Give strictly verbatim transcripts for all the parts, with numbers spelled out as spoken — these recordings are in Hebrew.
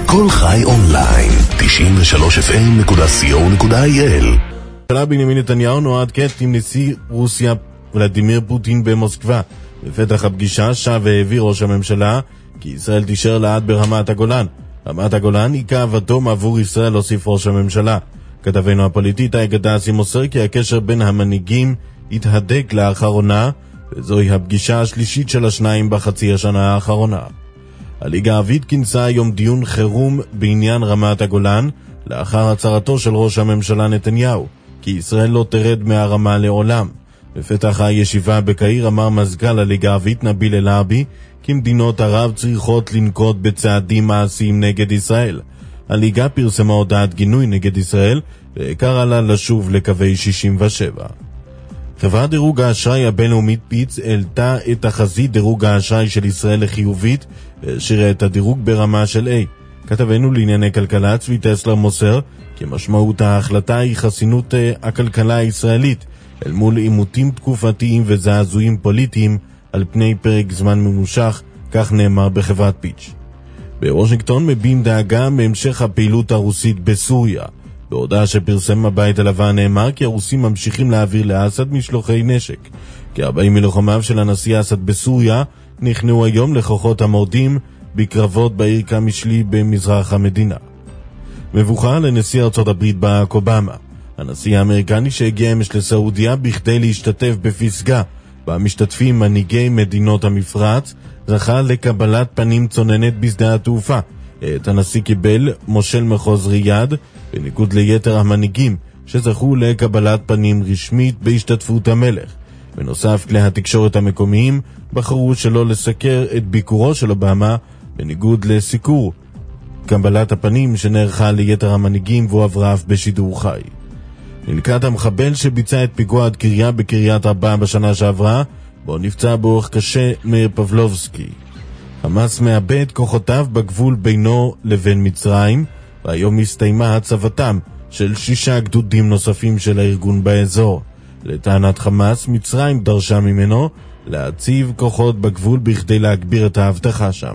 כל חי אונליין, תשעים ושלוש אף אם נקודה סי או נקודה איי אל. הממשלה בנימין נתניהו נועד קט עם נשיא רוסיה ולדימיר פוטין במוסקבה. בפתח הפגישה שב והעביר ראש הממשלה כי ישראל תישאר לעד ברמת הגולן. רמת הגולן היא קו אדום עבור ישראל, הוסיף ראש הממשלה. כתבנו הפוליטית אגדסי מוסר כי הקשר בין המנהיגים התהדק לאחרונה, וזוהי הפגישה השלישית של השניים בחצי השנה האחרונה. הליגה הערבית כינסה היום דיון חירום בעניין רמת הגולן, לאחר הצהרתו של ראש הממשלה נתניהו, כי ישראל לא תרד מהרמה לעולם. בפתח הישיבה בקהיר אמר מזכ"ל הליגה הערבית נביל אל-ערבי, כי מדינות ערב צריכות לנקוט בצעדים מעשיים נגד ישראל. הליגה פרסמה הודעת גינוי נגד ישראל, וקרא לה לשוב לקווי שישים ושבע. חברת דירוג האשראי הבינלאומית פיץ העלתה את תחזית דירוג האשראי של ישראל לחיובית, והשאירה את הדירוג ברמה של A. כתבנו לענייני כלכלה צבי טסלר מוסר כי משמעות ההחלטה היא חסינות הכלכלה הישראלית אל מול עימותים תקופתיים וזעזועים פוליטיים על פני פרק זמן ממושך, כך נאמר בחברת פיץ'. בוושינגטון מביעים דאגה מהמשך הפעילות הרוסית בסוריה. בהודעה שפרסם הבית הלבן נאמר כי הרוסים ממשיכים להעביר לאסד משלוחי נשק. כ-ארבעים מלוחמיו של הנשיא אסד בסוריה נכנעו היום לכוחות המורדים בקרבות בעיר קמישלי במזרח המדינה. מבוכה לנשיא ארצות הברית ברק אובמה. הנשיא האמריקני שהגיע אמש לסעודיה בכדי להשתתף בפסגה במשתתפים מנהיגי מדינות המפרץ, זכה לקבלת פנים צוננת בשדה התעופה. את הנשיא קיבל מושל מחוז ריאד, בניגוד ליתר המנהיגים שזכו לקבלת פנים רשמית בהשתתפות המלך. בנוסף, כלי התקשורת המקומיים בחרו שלא לסקר את ביקורו של אובמה, בניגוד לסיקור קבלת הפנים שנערכה ליתר המנהיגים והועברה אף בשידור חי. נלקט המחבל שביצע את פיגוע הדקירה בקריית ארבע בשנה שעברה, בו נפצע באורח קשה מאיר פבלובסקי. חמאס מאבד כוחותיו בגבול בינו לבין מצרים, והיום הסתיימה הצבתם של שישה גדודים נוספים של הארגון באזור. לטענת חמאס, מצרים דרשה ממנו להציב כוחות בגבול בכדי להגביר את ההבטחה שם.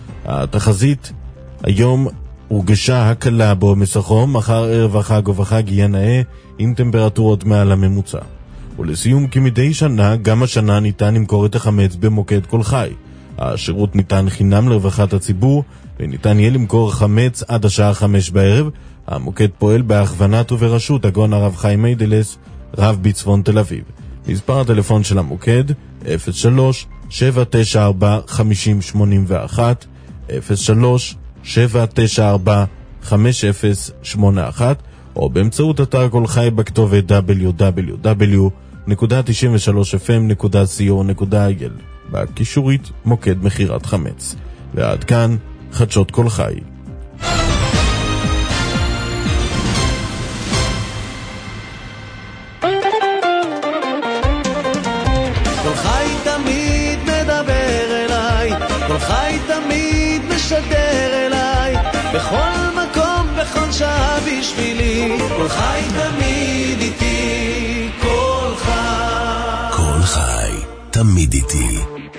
התחזית היום הורגשה הקלה בעומס החום, מחר ערב החג ובחג יהיה נאה עם טמפרטורות מעל הממוצע. ולסיום, כמדי שנה, גם השנה ניתן למכור את החמץ במוקד כל חי. השירות ניתן חינם לרווחת הציבור, וניתן יהיה למכור חמץ עד השעה חמש בערב. המוקד פועל בהכוונת וברשות הגאון הרב חיים מיידלס, רב בצפון תל אביב. מספר הטלפון של המוקד אפס שלוש שבע תשע ארבע חמש אפס שמונה אחת, אפס שלוש שבע תשע ארבע חמש אפס שמונה אחת, או באמצעות אתר כל חי בכתובת דאבליו דאבליו דאבליו נקודה תשעים ושלוש אף אם נקודה סי או נקודה איי אל, בקישורית מוקד מחירת חמץ. ועד כאן חדשות כל חי. כל חי תמיד מדבר אליי, כל חי תמיד משדר אליי, בכל מקום, בכל שעה בשבילי, כל חי תמיד איתי, כל חי. כל חי תמיד איתי.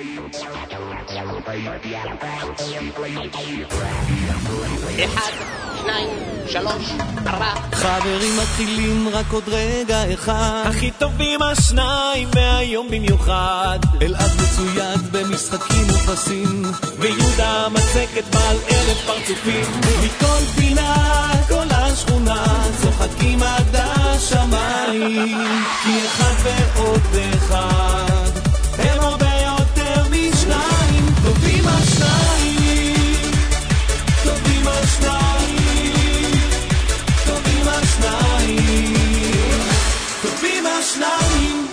אחד, שניים, שלוש, ארבע. חברים מתחילים רק עוד רגע אחד, הכי טובים השניים מהיום במיוחד. אלעד מצויד במשחקים ופסים, ויהודה מצקת בעל אלף פרצופים. מכל פינה, כל השכונה צוחקים עד השמיים, כי אחד ועוד אחד הם הרבה יותר משניים. טובים השניים, טובים השניים, טובים השניים, טובים השניים.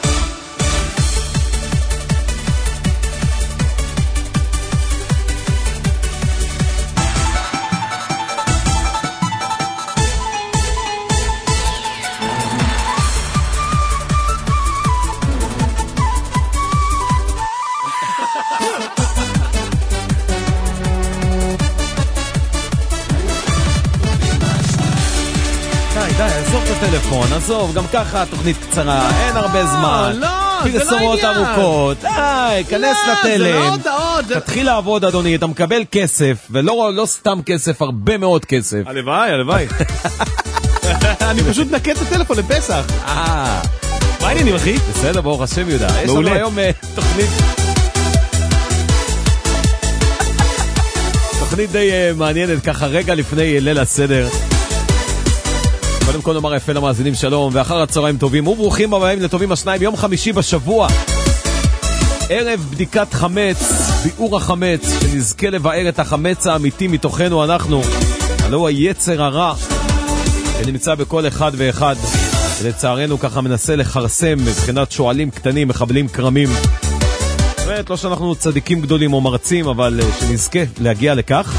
די, די, עזוב את הטלפון, עזוב, גם ככה התוכנית קצרה, אין הרבה זמן. לא, פרסומות ארוכות. די, כנס לתלם. תתחיל לעבוד, אדוני, אתה מקבל כסף, ולא סתם כסף, הרבה מאוד כסף. הלוואי, הלוואי. אני פשוט נקט את הטלפון לפסח. אה. מה העניינים, אחי? בסדר, ברוך השם, יהודה. יש לנו היום תוכנית... תוכנית די מעניינת, ככה רגע לפני ליל הסדר. קודם כל נאמר יפה למאזינים שלום, ואחר הצהריים טובים וברוכים הבאים לטובים השניים, יום חמישי בשבוע. ערב בדיקת חמץ, ביאור החמץ, שנזכה לבאר את החמץ האמיתי מתוכנו אנחנו. הלוא היצר הרע, שנמצא בכל אחד ואחד. ולצערנו ככה מנסה לחרסם מבחינת שואלים קטנים, מחבלים קרמים. באמת, לא שאנחנו צדיקים גדולים או מרצים, אבל שנזכה להגיע לכך.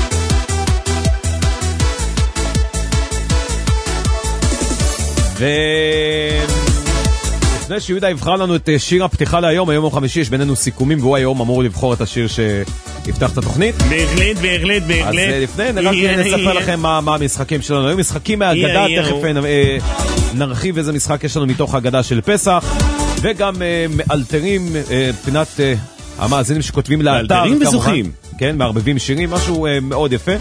ולפני שיהודה יבחר לנו את שיר הפתיחה להיום, היום הוא חמישי, יש בינינו סיכומים, והוא היום אמור לבחור את השיר שיפתח את התוכנית. בהחלט, בהחלט, בהחלט. אז לפני, רק נספר לכם מה המשחקים שלנו. היום משחקים מהאגדה, תכף נרחיב איזה משחק יש לנו מתוך האגדה של פסח, וגם מאלתרים, פינת המאזינים שכותבים לאתר. מאלתרים וזוכים. כן, מערבבים שירים, משהו מאוד יפה.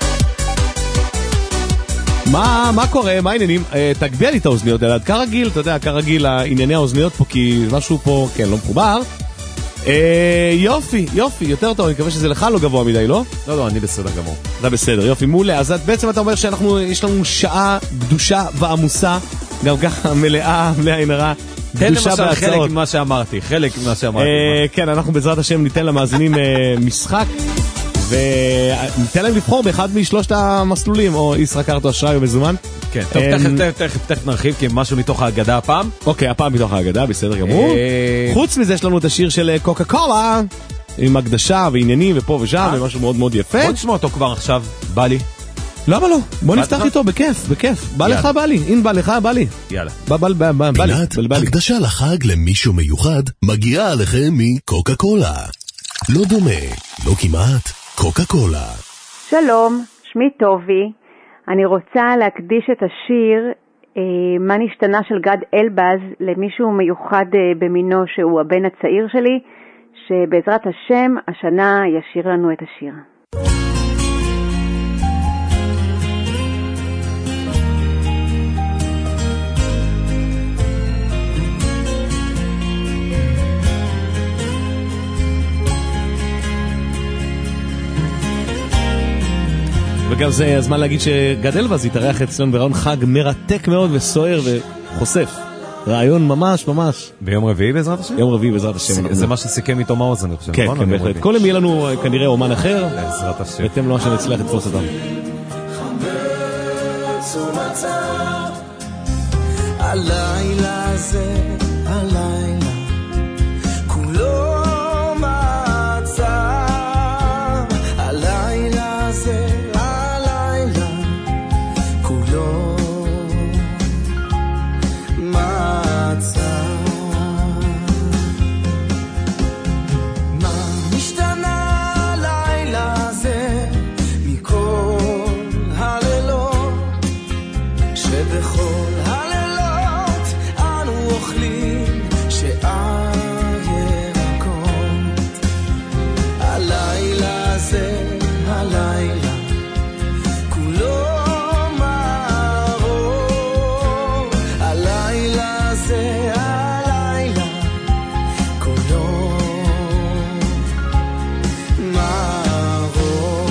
מה, מה קורה? מה העניינים? תגביה לי את האוזניות, אלעד. כרגיל, אתה יודע, כרגיל, הענייני האוזניות פה, כי משהו פה, כן, לא מחובר. יופי, יופי, יותר טוב, אני מקווה שזה לך לא גבוה מדי, לא? לא, לא, אני בסדר גמור. אתה בסדר, יופי, מעולה. אז בעצם אתה אומר שאנחנו, יש לנו שעה קדושה ועמוסה, גם ככה מלאה, מלאה עינרה, קדושה בהצעות. חלק ממה שאמרתי, חלק ממה שאמרתי. כן, אנחנו בעזרת השם ניתן למאזינים משחק, וניתן להם לבחור באחד משלושת המסלולים, או ישראכרט או אשראי או מזומן. כן, טוב, תכף נרחיב, כי משהו מתוך האגדה הפעם. אוקיי, הפעם מתוך האגדה, בסדר גמור. חוץ מזה יש לנו את השיר של קוקה קולה, עם הקדשה ועניינים ופה ושם, ומשהו מאוד מאוד יפה. בוא נשמע אותו כבר עכשיו, בא לי. למה לא? בוא נפתח איתו, בכיף, בכיף. בא לך, בא לי. אם בא לך, בא לי. יאללה. בא, בא, בא, בא, בא לי. פינת הקדשה לחג למישהו מיוחד מגיעה עליכם מקוקה קולה. לא דומה, לא כמעט, קוקה קולה. שלום, שמי טובי. אני רוצה להקדיש את השיר אה, מה נשתנה של גד אלבז למישהו מיוחד אה, במינו שהוא הבן הצעיר שלי, שבעזרת השם השנה ישיר לנו את השיר. וגם זה הזמן להגיד שגד אלבז יתארח אצלנו ברעיון חג מרתק מאוד וסוער וחושף. רעיון ממש ממש. ביום רביעי בעזרת השם? יום רביעי בעזרת השם. זה מה שסיכם איתו מעוז, אני חושב. כן, כן, בהחלט. כל יום יהיה לנו כנראה אומן אחר. בעזרת השם. ואתם לא שנצליח לתפוס אותם. הלילה זה הלילה כולו מצא, הלילה זה הלילה כולו מצא. מה משתנה הלילה זה מכל הלילות, שבכל הלילות אנו אוכלים שעה ירקות. הלילה זה הלילה כולו מאור, הלילה זה הלילה כולו מאור.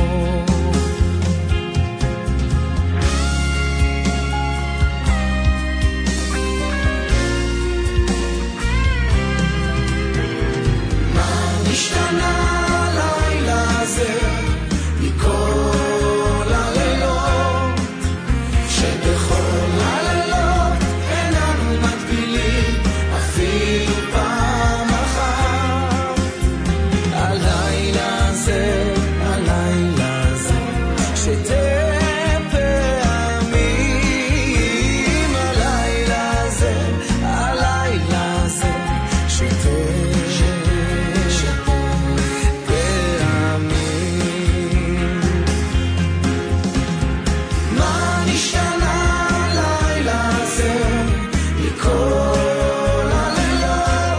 מה נשתנה הלילה הזה מכל הלילות, שבכל הלילות איננו מגבילים אפילו פעם אחת. הלילה זה הלילה זה שתי פעמים, הלילה זה הלילה זה שתי פעמים. מה נשתנה הלילה הזה מכל הלילות,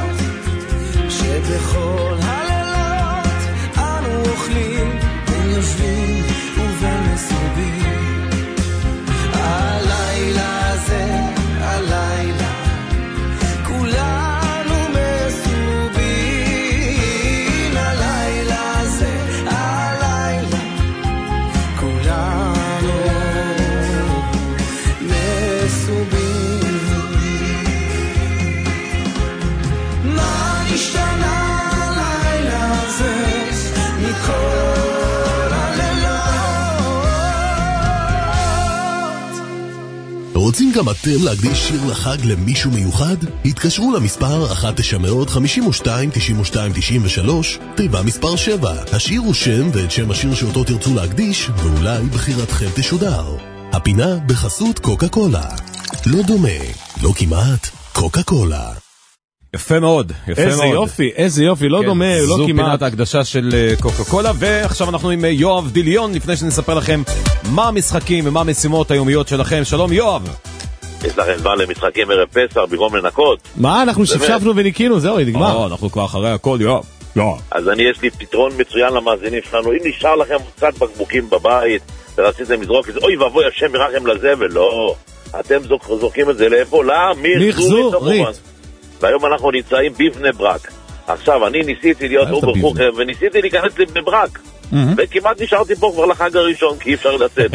רוצים גם אתם להקדיש שיר לחג למישהו מיוחד? התקשרו למספר אחת תשע אפס אפס חמש שתיים תשע שתיים תשע ושלוש, תיבה מספר שבע. השאירו שם ואת שם השיר שאותו תרצו להקדיש, ואולי בחירתכם תשודר. הפינה בחסות קוקה קולה. לא דומה, לא כמעט, קוקה קולה. יפה מאוד, יפה מאוד. איזה יופי, איזה יופי, לא דומה, לא זו כמעט. פינת ההקדשה של קוקה קולה, ועכשיו אנחנו עם יואב דיליון, לפני שנספר לכם מה המשחקים ומה המשימות היומיות שלכם. שלום יואב. יש לכם זמן למשחקים ערב פסח במקום לנקות. מה, אנחנו שפשפנו וניקינו, זהו, נגמר. אנחנו כבר אחרי הכל, יואב. אז אני יש לי פתרון מצוין למאזינים שלנו. אם נשאר לכם קצת בקבוקים בבית ורציתם לזרוק את זה, אוי ואבוי השם ירחם לזבל, לא. אתם זורקים את זה לאיפה? למחזור, רית. והיום אנחנו נמצאים בבני ברק. עכשיו, אני ניסיתי להיות אובר חוכר, וניסיתי להיכנס לבני ברק. וכמעט נשארתי פה כבר לחג הראשון, כי אי אפשר לצאת.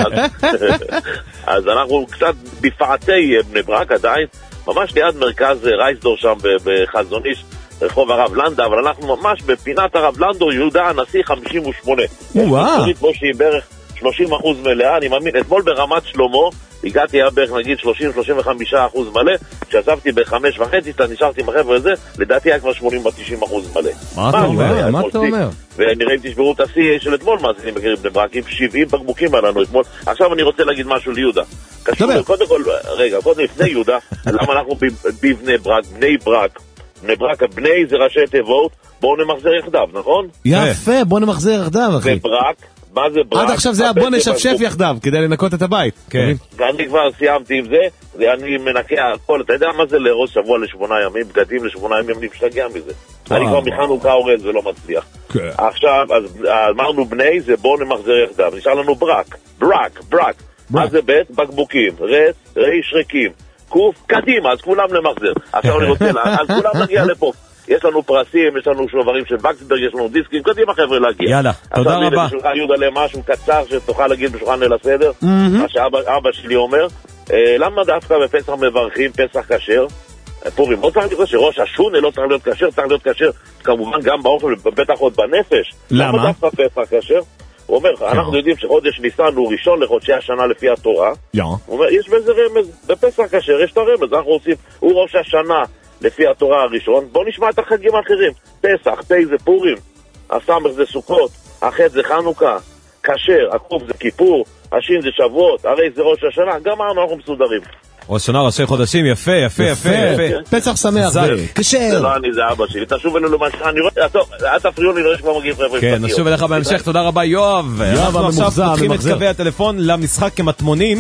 אז אנחנו קצת בפעתי בני ברק עדיין, ממש ליד מרכז רייסדור שם בחזוניש, רחוב הרב לנדה, אבל אנחנו ממש בפינת הרב לנדו, יהודה הנשיא חמישים ושמונה. וואו. פה שהיא בערך שלושים אחוז מלאה, אני מאמין, אתמול ברמת שלמה, הגעתי היה בערך נגיד שלושים שלושים וחמישה אחוז מלא, כשעזבתי בחמש וחצי, נשארתי עם החבר'ה הזה, לדעתי היה כבר שמונים ותשעים אחוז מלא. מה אתה אומר? מה אתה אומר? ונראה אם תשברו את השיא של אתמול, מה זה מכירים בני ברק, עם שבעים בקבוקים עלינו אתמול. עכשיו אני רוצה להגיד משהו ליהודה. קשור, קודם כל, רגע, קודם לפני יהודה, למה אנחנו בבני ברק, בני ברק, בני ברק, בני זה ראשי תיבות, בואו נמחזר יחדיו, נכון? יפה, בואו נמחזר יחדיו, אחי. בברק, מה זה ברק? עד עכשיו זה היה בוא נשפשף יחדיו, כדי לנקות את הבית. כן. ואני כבר סיימתי עם זה, ואני מנקה הכל, אתה יודע מה זה לארוז שבוע לשמונה ימים, בגדים לשמונה ימים, אני משתגע מזה. אני כבר מחנוכה אורז ולא מצליח. עכשיו, אז אמרנו בני, זה בוא נמחזר יחדיו, נשאר לנו ברק, ברק, ברק. מה זה בית? בקבוקים, רס, ריש ריקים, קוף, קדימה, אז כולם למחזר. עכשיו אני רוצה, אז כולם נגיע לפה. יש לנו פרסים, יש לנו שוברים של וקסברג, יש לנו דיסקים, קדימה חבר'ה להגיע. יאללה, תודה רבה. עכשיו בשולחן יהודה למשהו קצר שתוכל להגיד בשולחן ליל הסדר, מה שאבא שלי אומר, למה דווקא בפסח מברכים פסח כשר? פורים, לא צריך להיות כשר, ראש השונה לא צריך להיות כשר, צריך להיות כשר, כמובן גם באוכל, בטח עוד בנפש. למה? למה דווקא פסח כשר? הוא אומר, אנחנו יודעים שחודש ניסן הוא ראשון לחודשי השנה לפי התורה. הוא אומר, יש בזה רמז, בפסח כשר יש את הרמז, אנחנו עושים, הוא ראש השנה לפי התורה הראשון, בואו נשמע את החגים האחרים. פסח, פי זה פורים, הסמך זה סוכות, החד זה חנוכה, כשר, הקוף זה כיפור, השין זה שבועות, הרי זה ראש השנה, גם אנחנו מסודרים. ראש שנה, ראשי חודשים, יפה, יפה, יפה, יפה. פסח שמח, כשר. זה לא אני, זה אבא שלי. תשוב אלינו למשך, אני רואה, טוב, אל תפריעו לי, לא יש כבר מגיעים חבר'ה. כן, נשוב אליך בהמשך, תודה רבה יואב. אנחנו עכשיו פותחים את קווי הטלפון למשחק כמטמונים.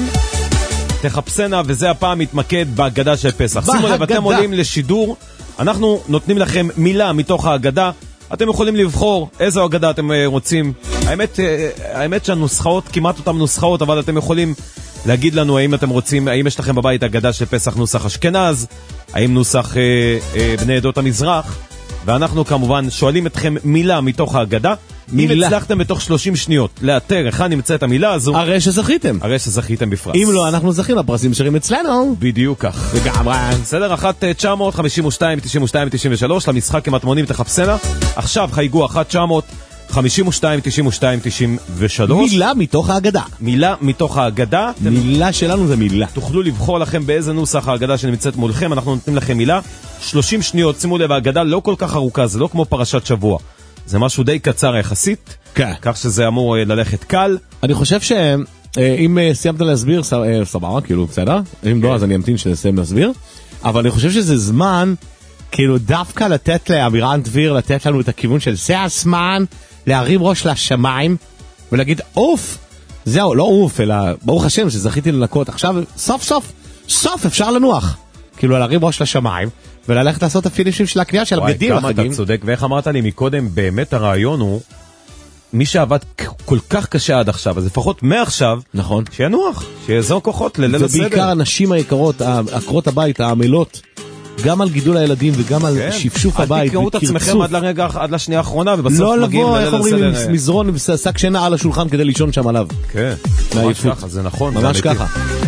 תחפשנה, וזה הפעם מתמקד בהגדה של פסח. שימו לב, אתם עולים לשידור, אנחנו נותנים לכם מילה מתוך ההגדה, אתם יכולים לבחור איזו הגדה אתם רוצים. האמת, האמת שהנוסחאות, כמעט אותם נוסחאות, אבל אתם יכולים להגיד לנו האם אתם רוצים, האם יש לכם בבית הגדה של פסח נוסח אשכנז, האם נוסח אה, אה, בני עדות המזרח, ואנחנו כמובן שואלים אתכם מילה מתוך ההגדה. מילה. אם הצלחתם בתוך שלושים שניות לאתר איך נמצאת המילה הזו, הרי שזכיתם. הרי שזכיתם בפרס. אם לא, אנחנו זכים בפרסים שרים אצלנו. בדיוק כך. לגמרי. בסדר, אחת תשע חמש שתיים תשע שתיים תשע ושלוש למשחק כמטמונים תחפשנה. עכשיו חייגו אחת תשע חמש שתיים תשע שתיים תשע ושלוש. מילה מתוך ההגדה. מילה מתוך ההגדה. מילה שלנו זה מילה. תוכלו לבחור לכם באיזה נוסח ההגדה שנמצאת מולכם, אנחנו נותנים לכם מילה. שלושים שניות, שימו לב, ההגדה לא כל כך ארוכה, זה לא כמו פרשת שבוע. זה משהו די קצר יחסית, כן. כך שזה אמור ללכת קל. אני חושב שאם סיימת להסביר, סבבה, כאילו בסדר, אם לא אז אני אמתין שנסיים להסביר, אבל אני חושב שזה זמן, כאילו דווקא לתת לאמירן דביר, לתת לנו את הכיוון של זה הזמן, להרים ראש לשמיים, ולהגיד אוף, זהו, לא אוף, אלא ברוך השם שזכיתי לנקות, עכשיו סוף סוף, סוף אפשר לנוח, כאילו להרים ראש לשמיים, וללכת לעשות הפינישים של הקנייה של הבגדים לחגים. וואי, כמה אתה צודק, ואיך אמרת לי מקודם, באמת הרעיון הוא, מי שעבד כל כך קשה עד עכשיו, אז לפחות מעכשיו, נכון. שינוח, שיעזור כוחות לליל הסדר. ובעיקר הנשים היקרות, עקרות הבית, העמלות, גם על גידול הילדים וגם על כן. שפשוף הבית. אל תקראו את עצמכם עד לרגע, עד לשנייה האחרונה, ובסוף לא מגיעים לבוא, לליל איך אומרים, הסדר. עם מזרון ושק שינה על השולחן כדי לישון שם עליו. כן, ממש ככה, זה נכון. ממש ככה.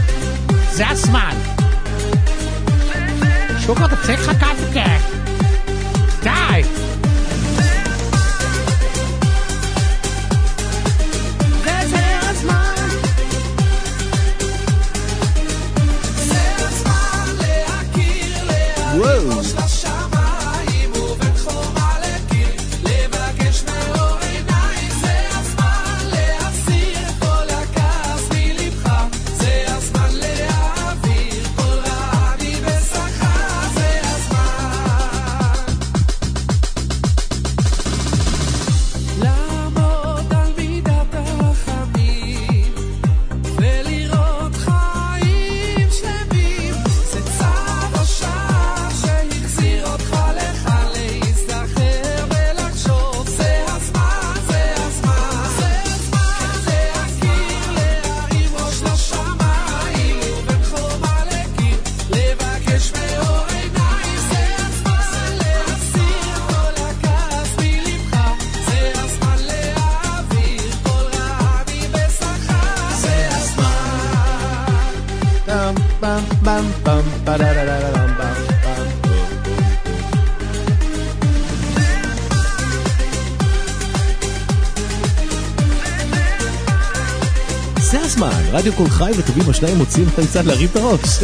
זה הזמן. שוקר, תפסיק חכה וכך. די. זה הזמן. פעם, פעם, פעם, פעם, פעם. זה הזמן, רדיו קול חי וטובים השניים מוצאים את המצד להרים את הראש.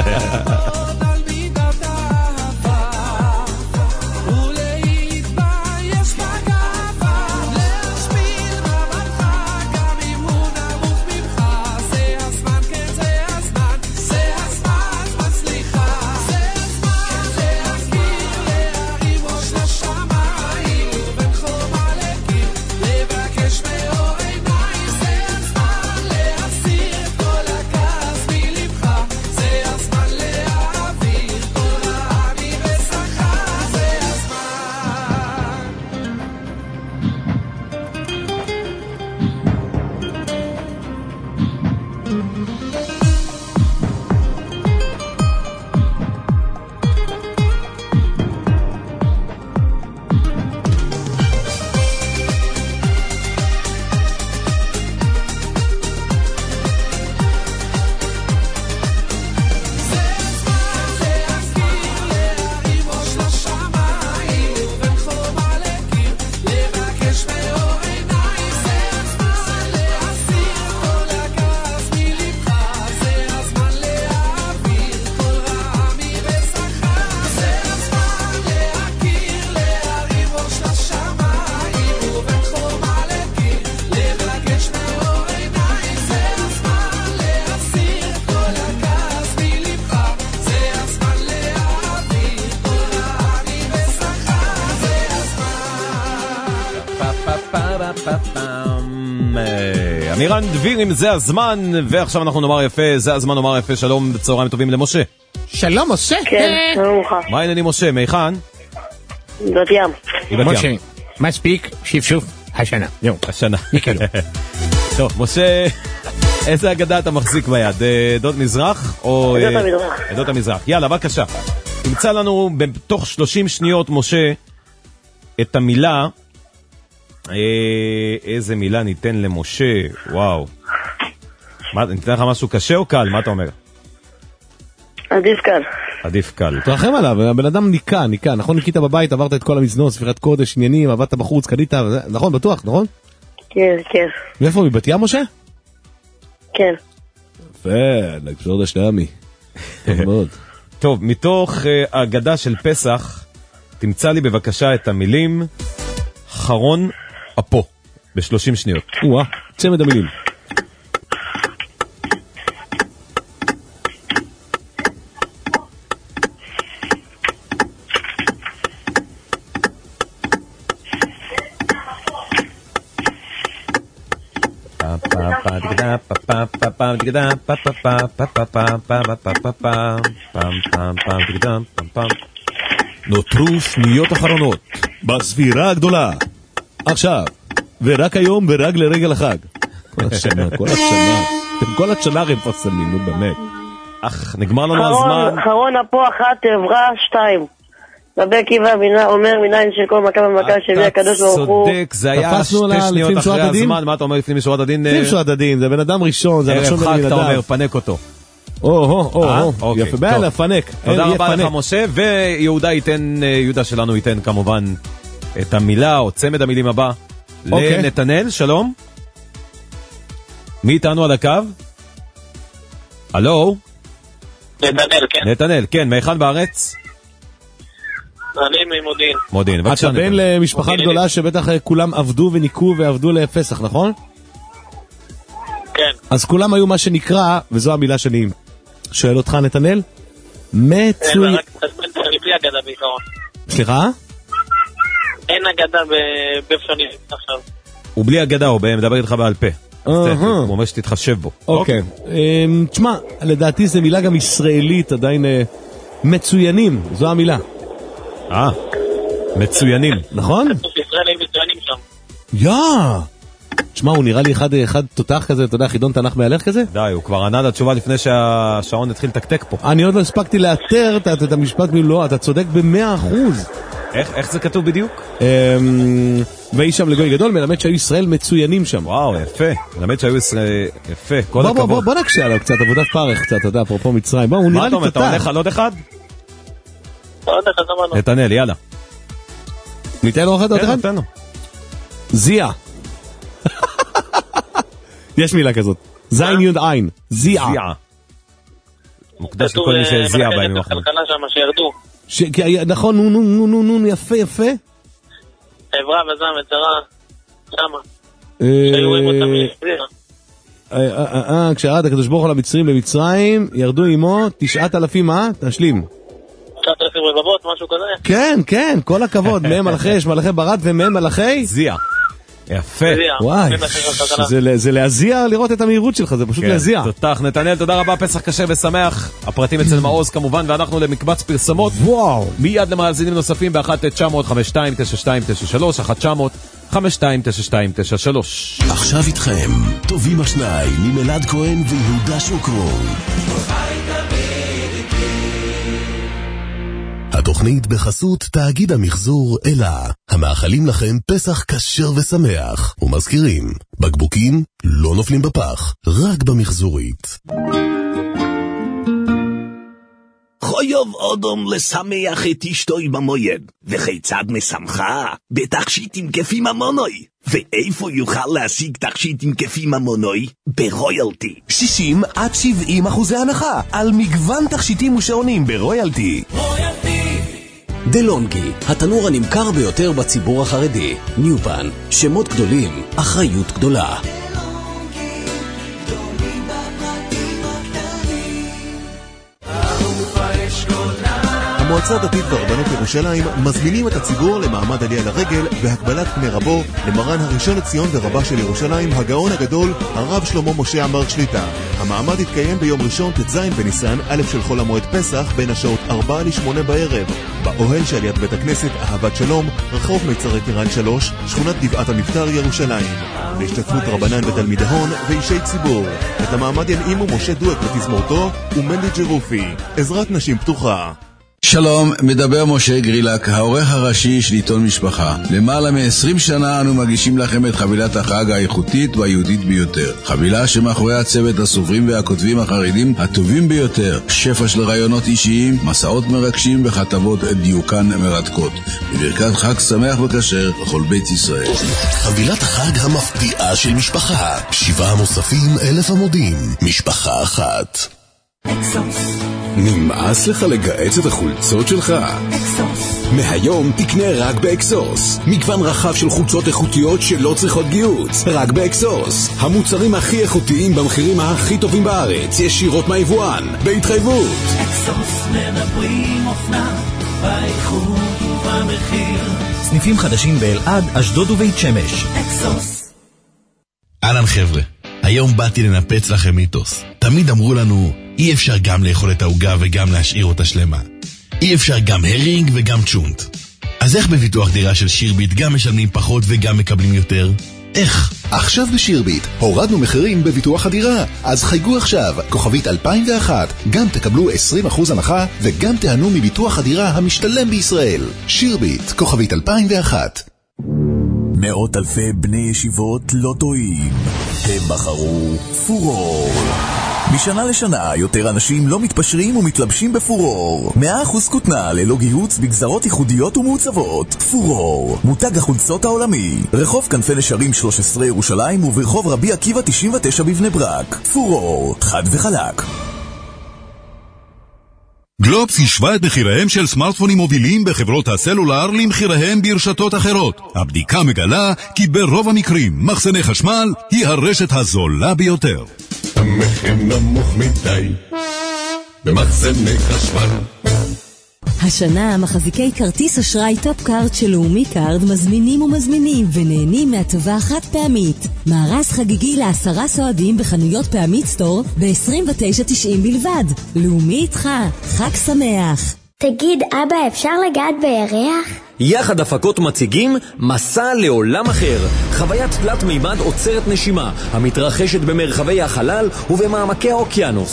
אמירן דבירים, זה הזמן, ועכשיו אנחנו נאמר יפה, זה הזמן נאמר יפה, שלום וצהריים טובים למשה. שלום משה. כן, שלום לך. מה העניינים משה, מיכן? בת ים. משה, מספיק, שפשוף, השנה. יום, השנה. נקלו. טוב, משה, איזה אגדה אתה מחזיק ביד? עדות מזרח או... עדות המזרח. עדות המזרח. יאללה, בבקשה. תמצא לנו בתוך שלושים שניות, משה, את המילה... איזה מילה ניתן למשה, וואו. ניתן לך משהו קשה או קל? מה אתה אומר? עדיף קל. עדיף קל. תרחם עליו, הבן אדם ניקה, ניקה. נכון, ניקית בבית, עברת את כל המזנון, ספירת קודש, עניינים, עבדת בחוץ, קנית, נכון, בטוח, נכון? כן, כן. ואיפה, מבת ים משה? כן. יפה, לקשור לשלמי. טוב מאוד. טוב, מתוך האגדה של פסח, תמצא לי בבקשה את המילים חרון אפו, בשלושים שניות. וואה, צמד המילים. נותרו שניות אחרונות בספירה הגדולה. עכשיו, ורק היום ורק לרגל החג. כל השנה, כל השנה. אתם כל השנה הרי מפרסמים, נו באמת. אך, נגמר לנו הזמן. חרון אפו אחת, עברה שתיים. רבי עקיבא אומר מניין של כל מכה ומכה שהביא הקדוש ברוך הוא. אתה צודק, זה היה שתי שניות אחרי הזמן. מה אתה אומר לפנים משורת הדין? לפנים משורת הדין, זה בן אדם ראשון, זה הראשון ערב חג, אתה אומר, פנק אותו. או, או, או, יפה, בעלה, פנק. תודה רבה לך משה, ויהודה ייתן, יהודה שלנו ייתן כמובן את המילה או צמד המילים הבא לנתנאל. שלום, מי איתנו על הקו? הלו? נתנאל, כן. נתנאל, כן, מאיכן בארץ? אני ממודיעין. מודיעין, בבקשה. אתה בן למשפחה גדולה שבטח כולם עבדו וניקו ועבדו לפסח, נכון? כן. אז כולם היו מה שנקרא, וזו המילה שאני שואל אותך נתנאל, מצוי... רק תסביר בלי אגדה בעיקרון. סליחה? אין אגדה בפשוני עכשיו. הוא בלי אגדה, הוא מדבר איתך בעל פה. הוא אומר שתתחשב בו. אוקיי. תשמע, לדעתי זו מילה גם ישראלית, עדיין מצוינים, זו המילה. אה, מצוינים. נכון? ישראלים מצוינים שם. יא! תשמע, הוא נראה לי אחד, אחד תותח כזה, אתה יודע, חידון תנ"ך מהלך כזה? די, הוא כבר ענה לתשובה לפני שהשעון התחיל לתקתק פה. אני עוד לא הספקתי לאתר את המשפט מלוא, אתה צודק במאה אחוז. איך זה כתוב בדיוק? והיא שם לגוי גדול, מלמד שהיו ישראל מצוינים שם. וואו, יפה. מלמד שהיו ישראל... יפה, כל הכבוד. בוא נקשה עליו קצת, עבודת פרך קצת, אתה יודע, אפרופו מצרים. בוא, הוא נראה לי אתה הולך על עוד אחד? עוד אחד, אמרנו. נתנאל, יאללה. ניתן לו עוד אחד? כן, נתן לו. זיה. יש מילה כזאת. זין יוד עין. זיה. מוקדש לכל מי שזיע בימים האחרונים. כלכלה שם שירדו. נכון, נו, נו, נו, נו, יפה, יפה. עברה וזם, יצרה, שמה. שהיו רואים אותם מלפזירה. אה, כשירד הקדוש ברוך הוא למצרים במצרים, ירדו עמו תשעת אלפים, מה? תשלים. תשעת אלפים רבבות, משהו כזה? כן, כן, כל הכבוד. מהם מלאכי, יש מלאכי ברד ומהם מלאכי? זיע. יפה. וואי, זה להזיע לראות את המהירות שלך, זה פשוט להזיע. תותח, נתנאל, תודה רבה, פסח כשר ושמח. הפרטים אצל מעוז כמובן, ואנחנו למקבץ פרסמות. וואו. מיד למאזינים נוספים ב-אחת תשע אפס אפס חמש שתיים תשע שתיים תשע שלוש, אחת תשע אפס אפס חמש שתיים תשע שתיים תשע שלוש. עכשיו איתכם, טובים השניים, עם אלעד כהן ויהודה שוקרון. התוכנית בחסות תאגיד המחזור אלה, המאחלים לכם פסח כשר ושמח, ומזכירים, בקבוקים לא נופלים בפח, רק במחזורית. חויוב אודום לשמח את אשתוי במויד, וכיצד משמחה? בתכשיטים כפי ממונוי. ואיפה יוכל להשיג תכשיטים כפי ממונוי? ברויאלטי. שישים עד שבעים אחוזי הנחה על מגוון תכשיטים ושעונים ברויאלטי. רויאלטי. דלונגי, התנור הנמכר ביותר בציבור החרדי. ניופן, שמות גדולים, אחריות גדולה. המועצה הדתית והרבנות ירושלים מזמינים את הציבור למעמד עלייה לרגל והקבלת פני רבו למרן הראשון לציון ורבה של ירושלים, הגאון הגדול, הרב שלמה משה עמאר שליטה. המעמד יתקיים ביום ראשון ט"ז בניסן א' של חול המועד פסח בין השעות ארבע לשמונה בערב באוהל שעל יד בית הכנסת אהבת שלום, רחוב מיצרי טירן שלוש, שכונת גבעת המבטר ירושלים. בהשתתפות רבנן ותלמידי הון ואישי ציבור. את המעמד ינעימו משה דואק ותזמורתו ומנדי ג'רופי. עזרת נשים פתוחה. שלום, מדבר משה גרילק, העורך הראשי של עיתון משפחה. למעלה מ-עשרים שנה אנו מגישים לכם את חבילת החג האיכותית והיהודית ביותר. חבילה שמאחורי הצוות הסופרים והכותבים החרדים הטובים ביותר. שפע של רעיונות אישיים, מסעות מרגשים וכתבות דיוקן מרתקות. בברכת חג שמח וכשר לכל בית ישראל. חבילת החג המפתיעה של משפחה. שבעה מוספים, אלף עמודים. משפחה אחת. אקסוס. נמאס לך לגעץ את החולצות שלך? אקסוס. מהיום תקנה רק באקסוס. מגוון רחב של חולצות איכותיות שלא צריכות גיוץ. רק באקסוס. המוצרים הכי איכותיים במחירים הכי טובים בארץ. ישירות מהיבואן. בהתחייבות. אקסוס מדברים אופנה. באיכות ובמחיר. סניפים חדשים באלעד, אשדוד ובית שמש. אקסוס. אהלן חבר'ה. היום באתי לנפץ לכם מיתוס. תמיד אמרו לנו, אי אפשר גם לאכול את העוגה וגם להשאיר אותה שלמה. אי אפשר גם הרינג וגם צ'ונט. אז איך בביטוח דירה של שירביט גם משלמים פחות וגם מקבלים יותר? איך? עכשיו בשירביט, הורדנו מחירים בביטוח הדירה. אז חייגו עכשיו, כוכבית אלפיים ואחת. גם תקבלו עשרים אחוז הנחה וגם תהנו מביטוח הדירה המשתלם בישראל. שירביט, כוכבית אלפיים ואחת. מאות אלפי בני ישיבות לא טועים. הם בחרו פורור. משנה לשנה יותר אנשים לא מתפשרים ומתלבשים בפורור. מאה אחוז כותנה ללא גיהוץ בגזרות ייחודיות ומעוצבות. פורור, מותג החולצות העולמי. רחוב כנפי נשרים שלוש עשרה ירושלים וברחוב רבי עקיבא תשעים ותשע בבני ברק. פורור, חד וחלק. גלובס השווה את מחיריהם של סמארטפונים מובילים בחברות הסלולר למחיריהם ברשתות אחרות. הבדיקה מגלה כי ברוב המקרים מחסני חשמל היא הרשת הזולה ביותר. המחיר נמוך מדי במחסני חשמל. השנה מחזיקי כרטיס אשראי טופ קארד של לאומי קארד מזמינים ומזמינים ונהנים מהטבה חד פעמית. מארז חגיגי לעשרה סועדים בחנויות פעמית סטור ב-עשרים ותשע תשעים בלבד. לאומי איתך, חג שמח. תגיד אבא, אפשר לגעת בירח? יחד הפקות מציגים מסע לעולם אחר, חוויית תלת מימד עוצרת נשימה המתרחשת במרחבי החלל ובמעמקי האוקיינוס.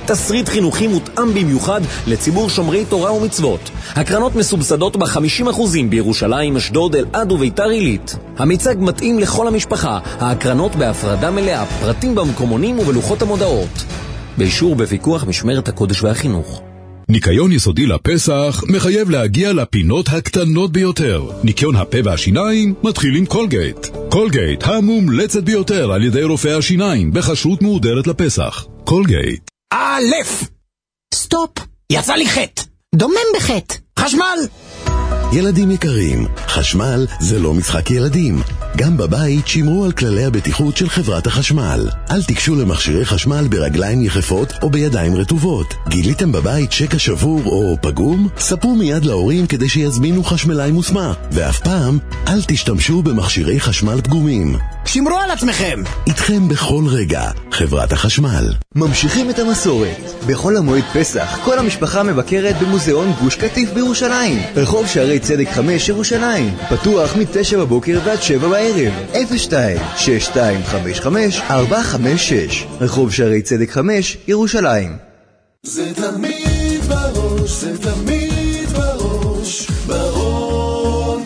תסריט חינוכי מותאם במיוחד לציבור שומרי תורה ומצוות. הקרנות מסובסדות ב-חמישים אחוזים בירושלים, אשדוד, אלעד וביתר עילית. המיצג מתאים לכל המשפחה. ההקרנות בהפרדה מלאה, פרטים במקומונים ובלוחות המודעות. באישור בפיקוח משמרת הקודש והחינוך. ניקיון יסודי לפסח מחייב להגיע לפינות הקטנות ביותר. ניקיון הפה והשיניים מתחיל עם קולגייט. קולגייט, המומלצת ביותר על ידי רופאי השיניים, בכשרות מהודרת לפסח. קולגייט. א', סטופ, יצא לי חטא. דומם בחטא. חשמל. ילדים יקרים, חשמל זה לא משחק ילדים. גם בבית שמרו על כללי הבטיחות של חברת החשמל. אל תיגשו למכשירי חשמל ברגליים יחפות או בידיים רטובות. גיליתם בבית שקע שבור או פגום? ספרו מיד להורים כדי שיזמינו חשמלאי מוסמך. ואף פעם אל תשתמשו במכשירי חשמל פגומים. שמרו על עצמכם. איתכם בכל רגע, חברת החשמל. ממשיכים את המסורת. בכל המועד פסח, כל המשפחה מבקרת במוזיאון גוש קטיף בירושלים. רחוב שערי צדק חמש, ירושלים. פתוח מתשע בבוקר ועד שבע בערב. אפס שתיים שש שתיים חמש חמש ארבע חמש שש. רחוב שערי צדק חמש, ירושלים. זה תמיד בראש, זה תמיד בראש, ברון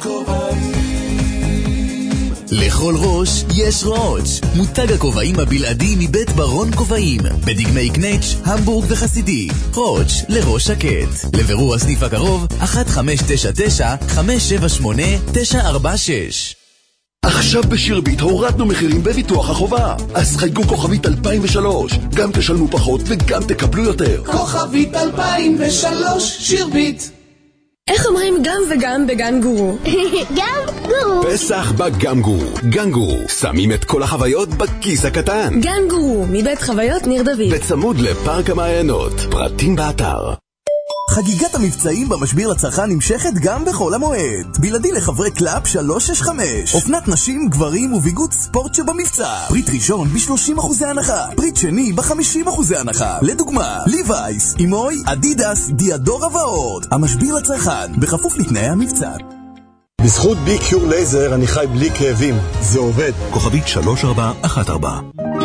כובעים. לכל ראש יש ראש. מותג הכובעים הבלעדי מבית ברון כובעים. בדגמי קנץ', המבורג וחסידי. ראש לראש שקט. לבירור הסניף הקרוב, אחת חמש תשע תשע חמש שבע שמונה תשע ארבע שש. עכשיו בשירביט הורדנו מחירים בביטוח החובה. אז חייגו כוכבית אלפיים ושלוש. גם תשלמו פחות וגם תקבלו יותר. כוכבית אלפיים ושלוש, שירביט. איך אומרים גם וגם בגן גורו? גם גורו. פסח בגן גורו. גן גורו, שמים את כל החוויות בכיס הקטן. גן גורו, מבית חוויות ניר דוד. בצמוד לפארק המעיינות. פרטים באתר. חגיגת המבצעים במשביר לצרכן נמשכת גם בחול המועד. בלעדי לחברי קלאפ שלוש שש חמש. אופנת נשים, גברים וביגוד ספורט שבמבצע. פריט ראשון ב-שלושים אחוזי הנחה. פריט שני ב-חמישים אחוזי הנחה. לדוגמה, ליווייס, אימוי, אדידס, דיאדורה ועוד. המשביר לצרכן, בכפוף לתנאי המבצע. בזכות בי קיור לייזר אני חי בלי כאבים. זה עובד. כוכבית שלוש ארבע אחת ארבע.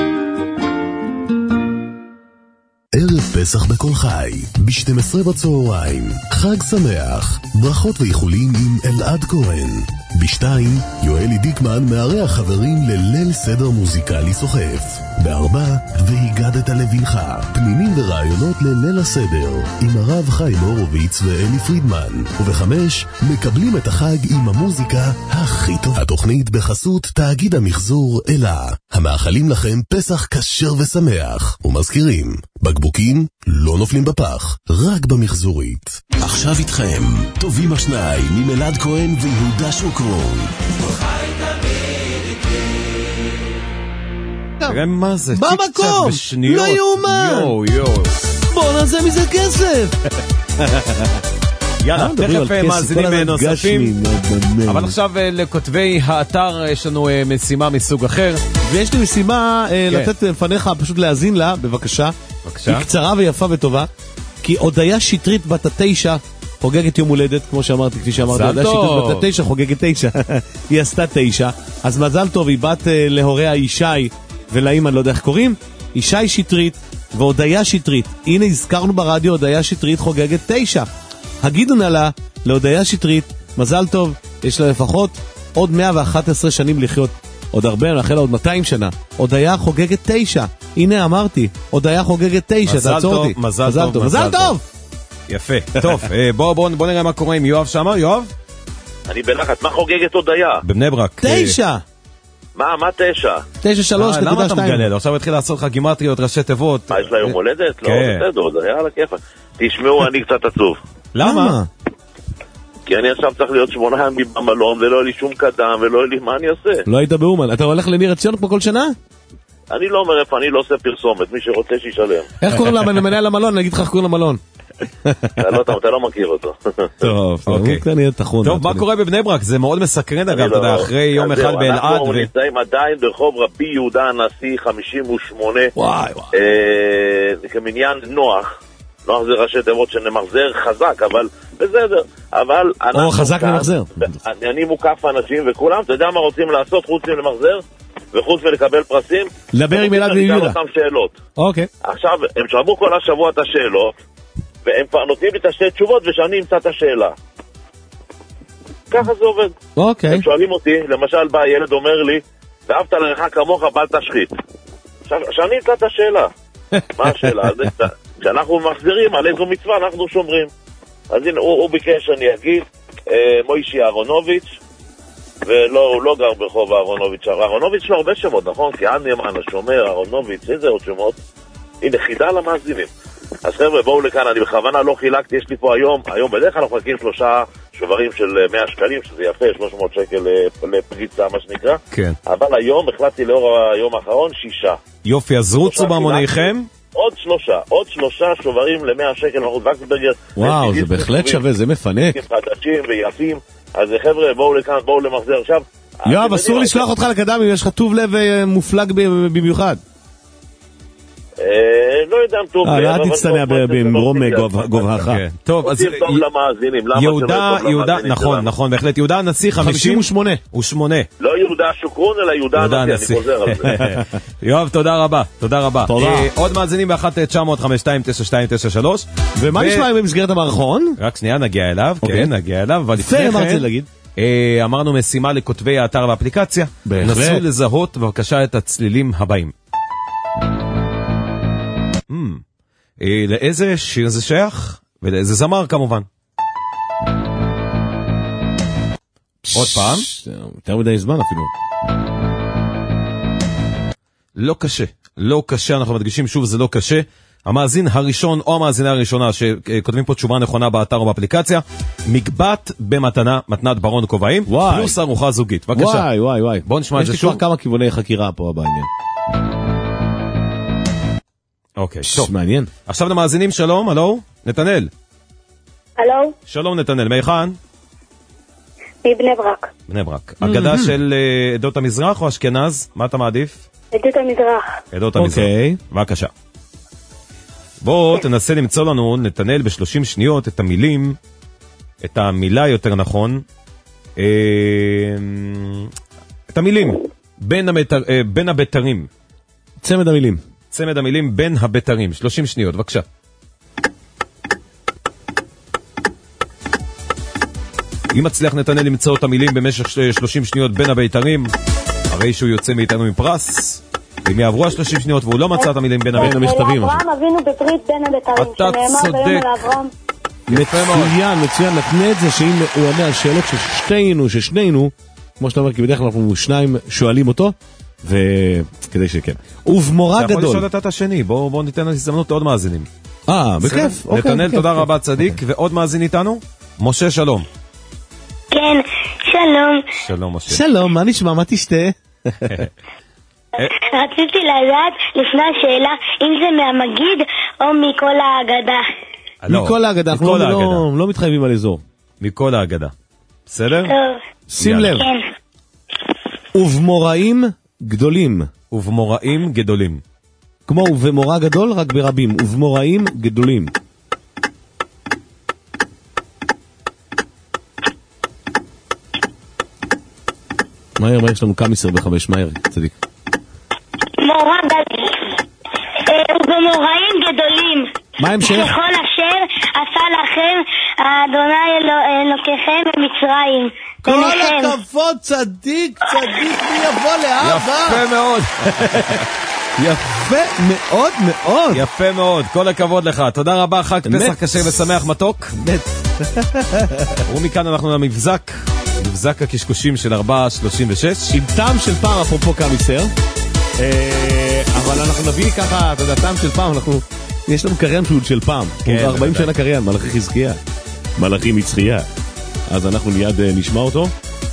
ערב פסח בכל חי, ב-שתים עשרה בצהריים, חג שמח, ברכות ואיחולים עם אלעד כהן. בשתיים, יואלי דיקמן מארח חברים לליל סדר מוזיקלי סוחף. בארבע, והגדת לבנך, פנינים ורעיונות לליל הסדר, עם הרב חיים הורוביץ ואלי פרידמן. ובחמש, מקבלים את החג עם המוזיקה הכי טוב. התוכנית בחסות תאגיד המחזור אלה, המאחלים לכם פסח כשר ושמח, ומזכירים, בקבוקים לא נופלים בפח, רק במחזורית. עכשיו איתכם, טובים השניים עם אלעד כהן ויהודה שוקרון. תראה מה זה, במקום, לא יאומן. יו יו בוא נעשה מזה כסף. יאללה, תכף מאזינים נוספים. אבל עכשיו לכותבי האתר יש לנו משימה מסוג אחר. ויש לי משימה לתת לפניך, פשוט להאזין לה, בבקשה. היא קצרה ויפה וטובה. כי הודיה שטרית בת התשע חוגגת יום הולדת, כמו שאמרתי, כפי שאמרתי, הודיה שטרית בת התשע חוגגת תשע. היא עשתה תשע. אז מזל טוב, היא בת להוריה ישי ולאמא, אני לא יודע איך קוראים, ישי שטרית והודיה שטרית. הנה הזכרנו ברדיו, הודיה שטרית חוגגת תשע. הגידו נעלה להודיה שטרית, מזל טוב, יש לה לפחות עוד מאה ואחת עשרה שנים לחיות. עוד הרבה, נאחל לה עוד מאתיים שנה. הודיה חוגגת תשע. הנה אמרתי, הודיה חוגגת תשע, תעצור אותי. מזל טוב, מזל טוב. מזל טוב! יפה, טוב, בואו בוא, בוא נראה מה קורה עם יואב שמה, יואב? אני בלחץ, מה חוגגת הודיה? בבני ברק. תשע! מה, מה תשע? תשע שלוש נקודה למה אתה שתיים. מגלה? עכשיו התחיל לעשות לך גימטריות, ראשי תיבות. מה, יש לה יום הולדת? לא, כן. בסדר, הודיה על הכיפה. תשמעו, אני קצת עצוב. למה? כי אני עכשיו צריך להיות שמונה ימים במלון, ולא היה לי שום קדם, ולא היה לי, מה אני עושה? לא היית באומן, אתה הולך לניר עציון כמו כל שנה? אני לא אומר איפה, אני לא עושה פרסומת, מי שרוצה שישלם. איך קוראים למנהל המלון? אני אגיד לך איך קוראים למלון. אתה לא מכיר אותו. טוב, אוקיי. טוב, מה קורה בבני ברק? זה מאוד מסקרן אגב, אתה יודע, אחרי יום אחד באלעד. אנחנו נמצאים עדיין ברחוב רבי יהודה הנשיא חמישים ושמונה. וואי וואי. כמניין נוח. נוח זה ראשי תיבות שנמחזר חזק, אבל בסדר. אבל או חזק ממחזר. אני מוקף אנשים וכולם, אתה יודע מה רוצים לעשות חוץ ממחזר? וחוץ מלקבל פרסים, לדבר עם אלעד ויהודה. אותם שאלות. אוקיי. עכשיו, הם שמעו כל השבוע את השאלות, והם כבר נותנים לי את השתי תשובות, ושאני אמצא את השאלה. ככה זה עובד. אוקיי. הם שואלים אותי, למשל בא ילד אומר לי, ואהבת לרעך כמוך, בל תשחית. עכשיו, שאני אמצא את השאלה. מה השאלה? כשאנחנו מחזירים על איזו מצווה אנחנו שומרים. אז הנה, הוא, הוא ביקש שאני אגיד, אה, מוישי אהרונוביץ', ולא, הוא לא גר ברחוב אהרונוביץ'. אהרונוביץ' לא הרבה שמות, נכון? כי אנמן, השומר, אהרונוביץ', איזה עוד שמות? הנה, חידה למאזינים. אז חבר'ה, בואו לכאן, אני בכוונה לא חילקתי, יש לי פה היום, היום בדרך כלל אנחנו מחכים שלושה שוברים של מאה שקלים, שזה יפה, שלוש מאות שקל לפגיצה, מה שנקרא. כן. אבל היום, החלטתי לאור היום האחרון, שישה. יופי, אז רוצו בהמוניכם. עוד שלושה, עוד שלושה שוברים למאה שקל, אנחנו וקסברגר. וואו, זה בהחלט שווה, זה מפנק. חדשים ויפים, אז חבר'ה, בואו לכאן, בואו למחזר עכשיו. יואב, אסור לשלוח אותך לקדם אם יש לך טוב לב מופלג במיוחד. לא יודע אם טוב לב, אבל... אל תצטנע במרום גובהך. טוב, אז... יהודה, יהודה, נכון, נכון, בהחלט, יהודה הנסיך חמישים ושמונה. ושמונה. לא יהודה שוקרון, אלא יהודה הנסיך, אני חוזר על זה. יואב, תודה רבה, תודה רבה. תודה. עוד מאזינים ב-אחת תשע אפס אפס חמש שתיים תשע שתיים תשע שלוש. ומה נשמע במסגרת המערכון? רק שנייה, נגיע אליו, כן, נגיע אליו, אבל לפני כן... אמרנו משימה לכותבי האתר והאפליקציה. נסו לזהות בבקשה את הצלילים הבאים. לאיזה שיר זה שייך ולאיזה זמר כמובן. עוד פעם, יותר מדי זמן אפילו. לא קשה, לא קשה, אנחנו מדגישים שוב, זה לא קשה. המאזין הראשון או המאזינה הראשונה שכותבים פה תשובה נכונה באתר או באפליקציה, מגבת במתנה, מתנת ברון כובעים, פלוס ארוחה זוגית. בבקשה. וואי וואי וואי. בוא נשמע את זה שוב. יש לי כבר כמה כיווני חקירה פה בעניין. אוקיי, טוב. מעניין. עכשיו למאזינים, שלום, הלו, נתנאל. הלו. שלום נתנאל, מהיכן? מבני ברק. בני ברק. אגדה של עדות המזרח או אשכנז? מה אתה מעדיף? עדות המזרח. עדות המזרח. אוקיי. בבקשה. בוא תנסה למצוא לנו, נתנאל, בשלושים שניות את המילים, את המילה יותר נכון, את המילים, בין הבתרים. צמד המילים. צמד המילים בין הבתרים, שלושים שניות, בבקשה. אם מצליח נתנאל למצוא את המילים במשך שלושים שניות בין הבתרים, הרי שהוא יוצא מאיתנו עם פרס. אם יעברו ה-שלושים שניות והוא לא מצא את המילים בין המכתבים. אברהם אבינו בברית בין הבתרים. אתה צודק. מצוין, מצוין, נתנה את זה שאם הוא עונה על שאלות ששתינו, ששנינו, כמו שאתה אומר, כי בדרך כלל אנחנו שניים שואלים אותו, וכדי שכן. ובמורה גדול. אתה יכול לשאול את השני, בואו ניתן הזדמנות לעוד מאזינים. אה, בכיף. נתנאל, תודה רבה צדיק, ועוד מאזין איתנו? משה, שלום. כן, שלום. שלום, משה. שלום, מה נשמע, מה תשתה? רציתי לדעת לפני השאלה אם זה מהמגיד או מכל ההגדה. מכל ההגדה, אנחנו לא מתחייבים על אזור. מכל ההגדה. בסדר? טוב. שים לב. כן. ובמוראים גדולים. ובמוראים גדולים. כמו ובמורא גדול, רק ברבים. ובמוראים גדולים. מהר, מהר, יש לנו כמה עשר בחמש, מהר, צדיק. מורא גדול. ובמוראים גדולים. מה הם שייך? וכל אשר עשה לכם, האדוני אלוקיכם במצרים. כל הכבוד, צדיק, צדיק, מי יבוא לאהבה. יפה מאוד. יפה מאוד מאוד. יפה מאוד, כל הכבוד לך. תודה רבה, חג פסח כשר ושמח מתוק. ומכאן אנחנו למבזק. מבזק הקשקושים של ארבע שלושים ושש. עם טעם של פעם, אפרופו קמיסר. אבל אנחנו נביא ככה, אתה יודע, טעם של פעם, אנחנו... יש לנו קריין שהוא של פעם. ארבעים שנה קריין, מלאכי חזקיה. מלאכי מצחיה. אז אנחנו מיד נשמע אותו.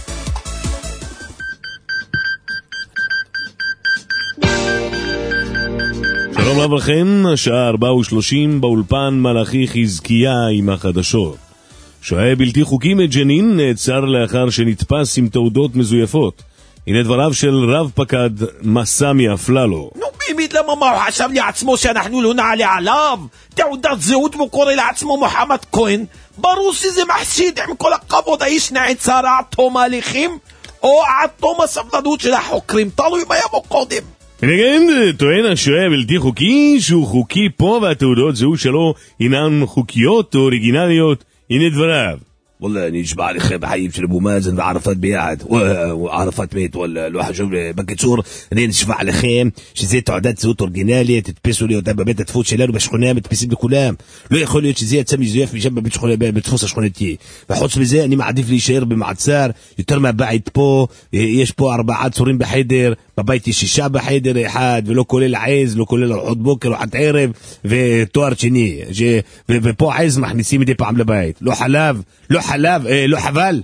שלום רב לכם, השעה ארבע ושלושים באולפן מלאכי חזקיה עם החדשות. שוהה בלתי חוקי מג'נין נעצר לאחר שנתפס עם תעודות מזויפות. הנה דבריו של רב פקד מסמי אפללו. נו באמת למה מה הוא חשב לעצמו שאנחנו לא נעלה עליו? תעודת זהות וקורא לעצמו מוחמד כהן. ברור שזה מחשיד, עם כל הכבוד האיש נעצר עד תום ההליכים או עד תום הסבלנות של החוקרים, תלוי מה יבוא קודם. נגד, טוען השוהה הבלתי חוקי שהוא חוקי פה והתעודות זהות שלו אינן חוקיות או אוריגינליות. הנה דבריו. والله أنا يجمع لي خيب حيب في أبو مازن وعرفات بيعد وعرفات ميت ولا الواحد شوف بكتشور أنا نشفع لخيم شزيت تعداد زوت أورجينالية تتبسوا لي ودابا بيت تفوت شلال بشخونام تبسي بكلام لا يخلي يتشزيت سامي زياف بجنب بتشخون بتفوس شخونتي بحوش بزي أني معديف لي شير بمعدسار يترمى بعيد بو يش بو أربعات سورين بحيدر ببيتي شيشة بحيدر حاد ولو كل العيز لو كل العود بوكر وحد عرب وتوار شني جي وبو عيز محنسين دي بعمل بيت لو حلاف لو حلاف לא חבל.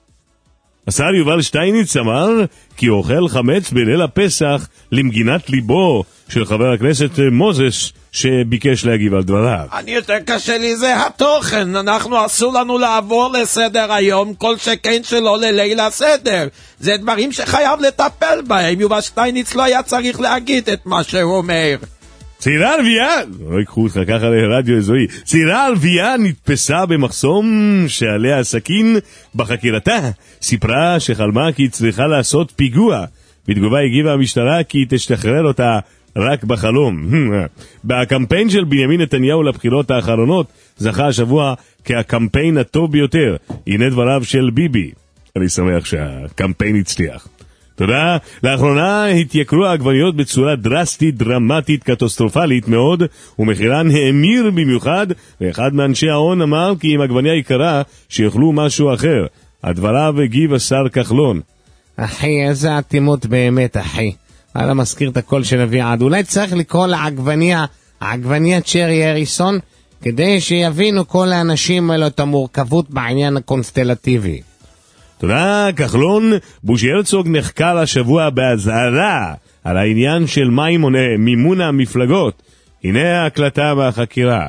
השר יובל שטייניץ אמר כי אוכל חמץ בליל הפסח למגינת ליבו של חבר הכנסת מוזס שביקש להגיב על דבריו. אני יותר קשה לי זה התוכן, אנחנו אסור לנו לעבור לסדר היום, כל שכן שלא לליל הסדר. זה דברים שחייב לטפל בהם, יובל שטייניץ לא היה צריך להגיד את מה שהוא אומר. צעירה ערבייה, לא יקחו אותך ככה לרדיו אזורי, צעירה ערבייה נתפסה במחסום שעליה הסכין. בחקירתה סיפרה שחלמה כי היא צריכה לעשות פיגוע. בתגובה הגיבה המשטרה כי היא תשתחרר אותה רק בחלום. בקמפיין של בנימין נתניהו לבחירות האחרונות זכה השבוע כהקמפיין הטוב ביותר. הנה דבריו של ביבי. אני שמח שהקמפיין הצליח. תודה. לאחרונה התייקרו העגבניות בצורה דרסטית, דרמטית, קטסטרופלית מאוד, ומחירן האמיר במיוחד, ואחד מאנשי ההון אמר כי אם עגבניה יקרה, שיאכלו משהו אחר. הדבריו הגיב השר כחלון. אחי, איזה אטימות באמת, אחי. הלאה מזכיר את הכל של אבי עד. אולי צריך לקרוא לעגבניה, העגבניה צ'רי אריסון, כדי שיבינו כל האנשים האלו את המורכבות בעניין הקונסטלטיבי. תודה, כחלון. בוז'י הרצוג נחקר השבוע בהזהרה על העניין של מים מונע מימון המפלגות. הנה ההקלטה והחקירה.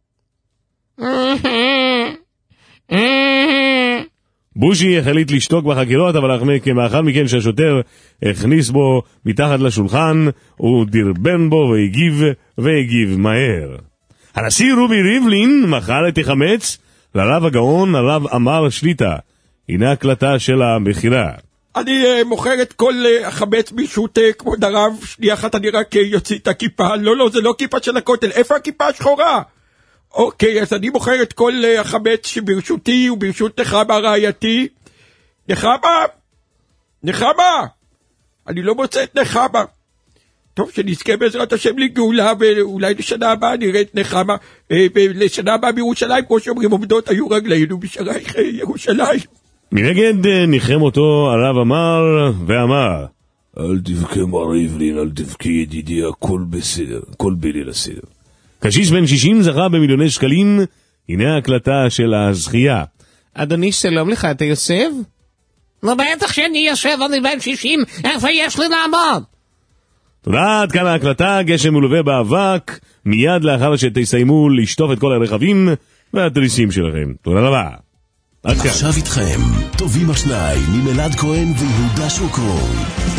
בוז'י החליט לשתוק בחקירות, אבל מאחר מכן שהשוטר הכניס בו מתחת לשולחן, הוא דרבן בו והגיב, והגיב מהר. הנשיא רובי ריבלין מחל את החמץ לרב הגאון הרב אמר שליטה. הנה הקלטה של המחירה. אני מוכר את כל החמץ ברשות כבוד הרב. שנייה אחת אני רק יוציא את הכיפה. לא, לא, זה לא כיפה של הכותל. איפה הכיפה השחורה? אוקיי, אז אני מוכר את כל החמץ שברשותי וברשות נחמה רעייתי. נחמה? נחמה? אני לא מוצא את נחמה. טוב, שנזכה בעזרת השם לגאולה, ואולי לשנה הבאה נראה את נחמה. ולשנה הבאה בירושלים, כמו שאומרים, עומדות היו רגלינו בשערייך ירושלים. מנגד ניחם אותו הרב אמר ואמר, אל תבכה מר ריבלין, אל תבכה ידידי, הכל בסדר, הכל בליל הסדר. קשיש בן שישים זכה במיליוני שקלים. הנה ההקלטה של הזכייה. אדוני, שלום לך, אתה יושב? לא, בטח שאני יושב, אני בן שישים, איפה יש לי לעמוד? תודה, עד כאן ההקלטה. גשם מלווה באבק, מיד לאחר שתסיימו לשטוף את כל הרכבים והתריסים שלכם. תודה רבה. עכשיו איתכם, טובים השניים עם אלעד כהן ויהודה שוקרון.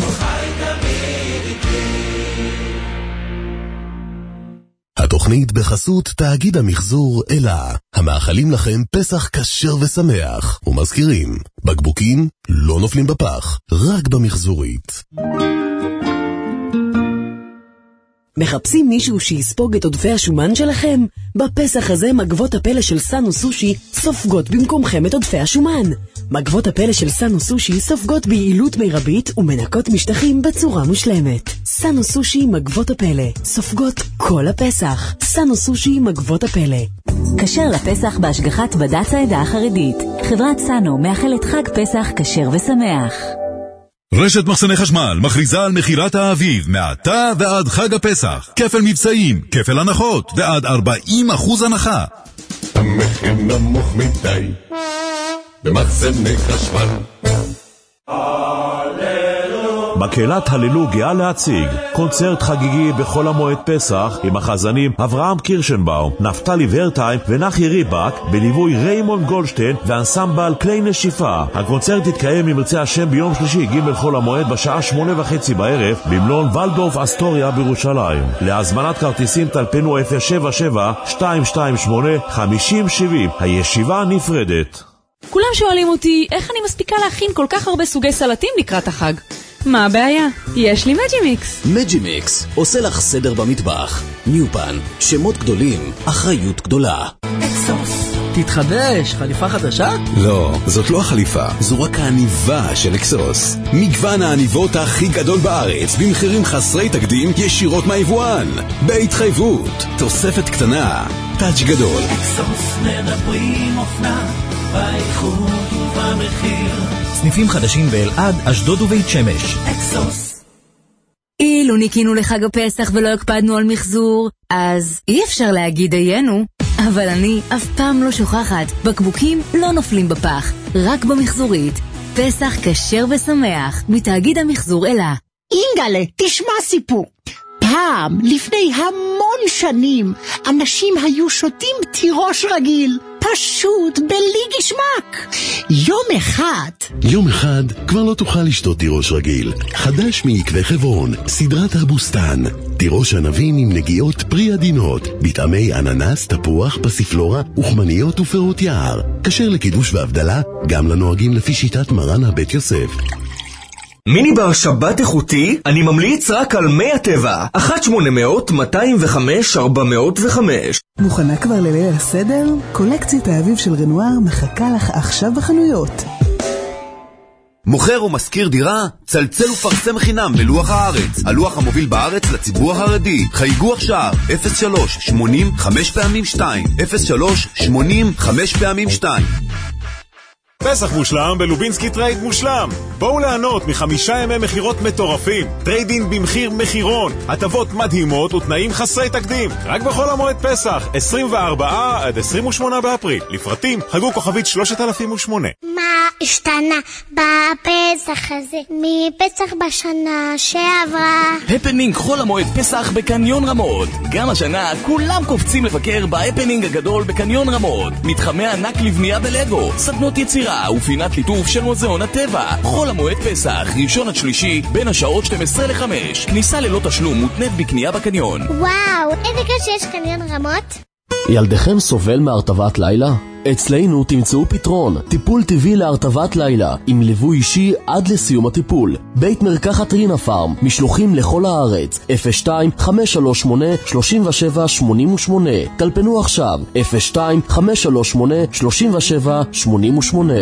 התוכנית בחסות תאגיד המחזור אלה, המאחלים לכם פסח כשר ושמח, ומזכירים, בקבוקים לא נופלים בפח, רק במחזורית. מחפשים מישהו שיספוג את עודפי השומן שלכם? בפסח הזה מגבות הפלא של סאנו סושי סופגות במקומכם את עודפי השומן. מגבות הפלא של סאנו סושי סופגות ביעילות מרבית ומנקות משטחים בצורה מושלמת. סאנו סושי מגבות הפלא סופגות כל הפסח. סאנו סושי מגבות הפלא. כשר לפסח בהשגחת בד"ץ העדה החרדית. חברת סאנו מאחלת חג פסח כשר ושמח. רשת מחסני חשמל מכריזה על מחירת האביב מעתה ועד חג הפסח. כפל מבצעים, כפל הנחות ועד ארבעים אחוז הנחה. המחיר נמוך מדי במחסני חשמל. מקהלת הללו גאה להציג קונצרט חגיגי בחול המועד פסח עם החזנים אברהם קירשנבאום, נפתלי ורטיים ונחי ריבק בליווי ריימונד גולדשטיין ואנסמבל כלי נשיפה. הקונצרט יתקיים אם ירצה השם ביום שלישי ג' חול המועד בשעה שמונה וחצי בערב במלון ולדורף אסטוריה בירושלים. להזמנת כרטיסים טלפנו אפס שבע שבע שתיים שתיים שמונה חמש אפס שבע אפס. הישיבה נפרדת. כולם שואלים אותי איך אני מספיקה להכין כל כך הרבה סוגי סלטים לקראת החג. מה הבעיה? יש לי מג'ימיקס. מג'ימיקס עושה לך סדר במטבח. ניופן, שמות גדולים, אחריות גדולה. אקסוס. תתחדש, חליפה חדשה? לא, זאת לא החליפה, זו רק העניבה של אקסוס. מגוון העניבות הכי גדול בארץ, במחירים חסרי תקדים ישירות מהיבואן. בהתחייבות, תוספת קטנה, טאץ' גדול. אקסוס מדברים אופנה, באיכות ובמחיר. סניפים חדשים באלעד, אשדוד ובית שמש. אקסוס. אילו ניקינו לחג הפסח ולא הקפדנו על מחזור, אז אי אפשר להגיד דיינו. אבל אני אף פעם לא שוכחת, בקבוקים לא נופלים בפח, רק במחזורית. פסח כשר ושמח, מתאגיד המחזור אלה. אינגלה, תשמע סיפור. פעם, לפני המון שנים, אנשים היו שותים תירוש רגיל, פשוט בלי גשמק. יום אחד... יום אחד כבר לא תוכל לשתות תירוש רגיל. חדש מעקבי חברון, סדרת הבוסטן. תירוש ענבים עם נגיעות פרי עדינות, בטעמי אננס, תפוח, פסיפלורה, וחמניות ופירות יער. כשר לקידוש והבדלה, גם לנוהגים לפי שיטת מרן הבית יוסף. מיני בר שבת איכותי, אני ממליץ רק על מי הטבע. אחת שמונה מאות מאתיים וחמש ארבע מאות וחמש. מוכנה כבר לליל הסדר? קולקציית האביב של רנואר מחכה לך עכשיו בחנויות. מוכר ומשכיר דירה? צלצל ופרסם חינם בלוח הארץ, הלוח המוביל בארץ לציבור החרדי. חייגו עכשיו אפס שלוש שמונים חמש פעמים שתיים, אפס שלוש שמונים חמש פעמים שתיים. פסח מושלם בלובינסקי טרייד מושלם. בואו לענות מחמישה ימי מחירות מטורפים. טריידין במחיר מחירון, הטבות מדהימות ותנאים חסרי תקדים. רק בחול המועד פסח, עשרים וארבעה עד עשרים ושמונה באפריל. לפרטים חגו כוכבית שלושת אלפים ושמונה. מה השתנה בפסח הזה מפסח בשנה שעברה? הפנינג חול המועד פסח בקניון רמות. גם השנה כולם קופצים לבקר בהפנינג הגדול בקניון רמות. מתחמי ענק לבנייה בלגו, סדנות יצירה ופינת ליטוף של מוזיאון הטבע. חול המועד פסח, ראשון עד שלישי, בין השעות שתים עשרה לחמש. כניסה ללא תשלום מותנית בקנייה בקניון. וואו, איזה כיף שיש קניון רמות. ילדיכם סובל מהרטבת לילה? אצלנו תמצאו פתרון, טיפול טבעי להרטבת לילה, עם ליווי אישי עד לסיום הטיפול. בית מרקחת רינה פארם, משלוחים לכל הארץ, אפס שתיים חמש שלוש שמונה שלוש שבע שמונה שמונה. טלפנו עכשיו, אפס שתיים חמש שלוש שמונה שלוש שבע שמונה שמונה.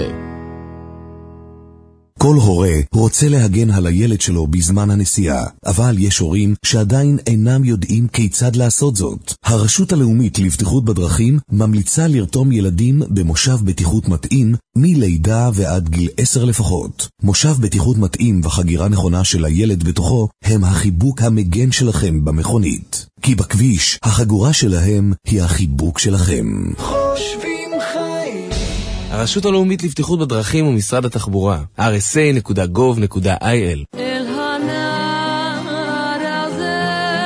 כל הורה רוצה להגן על הילד שלו בזמן הנסיעה, אבל יש הורים שעדיין אינם יודעים כיצד לעשות זאת. הרשות הלאומית לבטיחות בדרכים ממליצה לרתום ילדים במושב בטיחות מתאים מלידה ועד גיל עשר לפחות. מושב בטיחות מתאים וחגירה נכונה של הילד בתוכו הם החיבוק המגן שלכם במכונית. כי בכביש החגורה שלהם היא החיבוק שלכם. חושבים חיים. הרשות הלאומית לבטיחות בדרכים ומשרד התחבורה, אר אס איי נקודה גוב נקודה איי אל. אל הנער הזה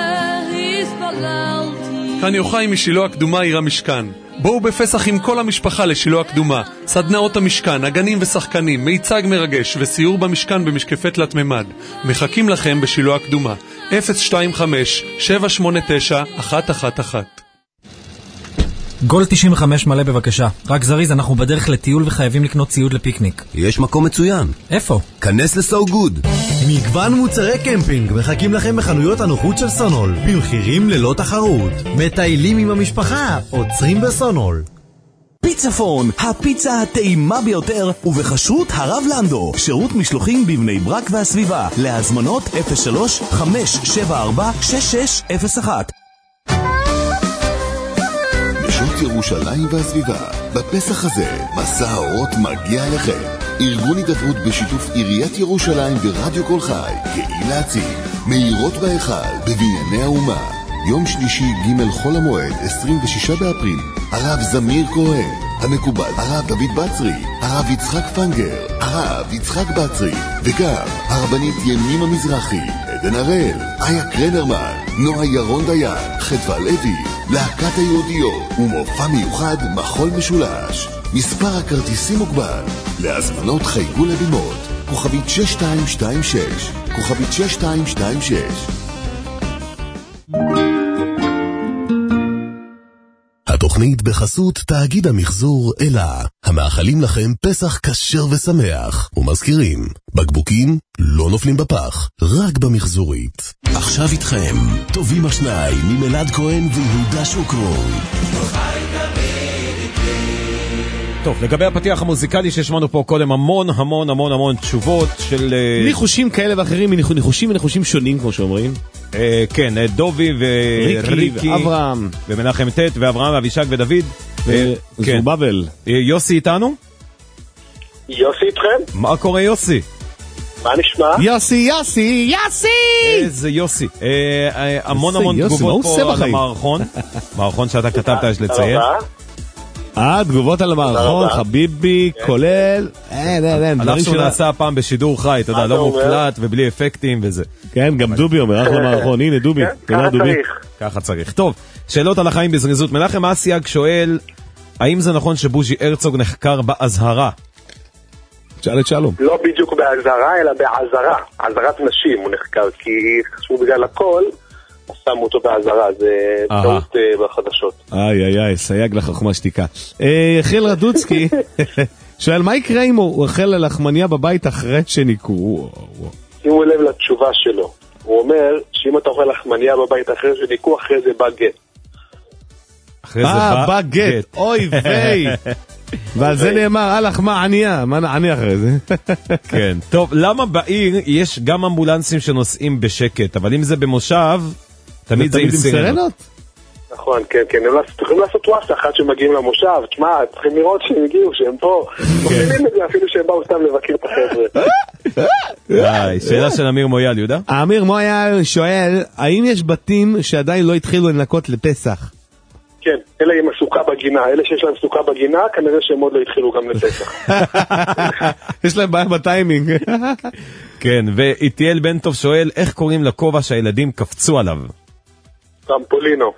הספללתי. כאן יוחאי משילה הקדומה עיר המשכן. בואו בפסח עם כל המשפחה לשילה הקדומה. סדנאות המשכן, הגנים ושחקנים, מיצג מרגש וסיור במשכן במשקפי תלת ממד. מחכים לכם בשילה הקדומה. אפס שתיים חמש שבע שמונה תשע אחת אחת אחת. גול תשעים וחמש מלא בבקשה. רק זריז, אנחנו בדרך לטיול וחייבים לקנות ציוד לפיקניק. יש מקום מצוין. איפה? כנס לסו גוד. מגוון מוצרי קמפינג מחכים לכם בחנויות הנוחות של סונול, במחירים ללא תחרות. מטיילים עם המשפחה, עוצרים בסונול. פיצפון, הפיצה הטעימה ביותר, ובחשרות הרב לנדו, שירות משלוחים בבני ברק והסביבה. להזמנות אפס שלוש חמש שבע ארבע שש שש אפס אחת. ירושלים והסביבה. בפסח הזה, מסע האורות מגיע אליכם. ארגון הידברות בשיתוף עיריית ירושלים ורדיו כל חי, גאים להציג מהירות בהיכל בבנייני האומה. יום שלישי ג' חול המועד, עשרים ושישה באפריל. הרב זמיר כהן, המקובל הרב דוד בצרי, הרב יצחק פנגר, הרב יצחק בצרי, וגם הרבנית ימימה מזרחי, עדן הראל, איה קרנרמן, נועה ירון דיין, חדווה לוי, להקת היהודיות ומופע מיוחד מחול משולש. מספר הכרטיסים מוגבל. להזמנות חייגו לבימות כוכבית שש שתיים שתיים שש, כוכבית שש שתיים שתיים שש. התוכנית בחסות תאגיד המחזור אלה, המאחלים לכם פסח כשר ושמח, ומזכירים, בקבוקים לא נופלים בפח, רק במחזורית. עכשיו איתכם, טובים השניים עם אלעד כהן ויהודה שוקרון. טוב, לגבי הפתיח המוזיקלי ששמענו פה קודם, המון המון המון המון תשובות של ניחושים כאלה ואחרים, ניחושים וניחושים שונים כמו שאומרים. כן, דובי וריקי אברהם ומנחם טט ואברהם ואבישג ודוד וזרובבל. יוסי איתנו? יוסי איתכם? מה קורה יוסי? מה נשמע? יוסי, יוסי, יוסי! איזה יוסי. המון המון תגובות פה על המערכון. מערכון שאתה כתבת יש לציין. אה, תגובות על המערכון, חביבי, כולל, אין, אין, אין. הלך שהוא נעשה הפעם בשידור חי, אתה יודע, לא מוקלט ובלי אפקטים וזה. כן, גם דובי אומר, אחלה מערכון, הנה דובי. ככה צריך. ככה צריך. טוב, שאלות על החיים בזריזות. מנחם אסיאג שואל, האם זה נכון שבוז'י הרצוג נחקר באזהרה? שאל את שלום. לא בדיוק באזהרה, אלא בעזרה. עזרת נשים הוא נחקר, כי חשבו בגלל הכל, שמו אותו בעזרה, זה טעות בחדשות. איי איי איי, סייג לחכמה שתיקה. יחיל רדוצקי שואל, מה יקרה אם הוא אוכל לחמניה בבית אחרי שניקו? שימו לב לתשובה שלו. הוא אומר שאם אתה אוכל לחמניה בבית אחרי שניקו, אחרי זה בא גט. אחרי זה בא גט. אוי ויי. ועל זה נאמר, הלך מה ענייה, מה נעני אחרי זה? כן. טוב, למה בעיר יש גם אמבולנסים שנוסעים בשקט, אבל אם זה במושב, תמיד זה עם סירנות? נכון, כן, כן. הם צריכים לעשות וואסה אחת שמגיעים למושב. תשמע, צריכים לראות שהם הגיעו, שהם פה. מבינים את זה אפילו שהם באו סתם לבקר את החבר'ה. שאלה של אמיר מויאל, יהודה? אמיר מויאל שואל, האם יש בתים שעדיין לא התחילו לנקות לפסח? כן, אלה עם הסוכה בגינה. אלה שיש להם סוכה בגינה, כנראה שהם עוד לא התחילו גם לפסח. יש להם בעיה בטיימינג. כן, ואיטיאל בן טוב שואל, איך קוראים לכובע שהילדים קפצו עליו? טרמפולינו.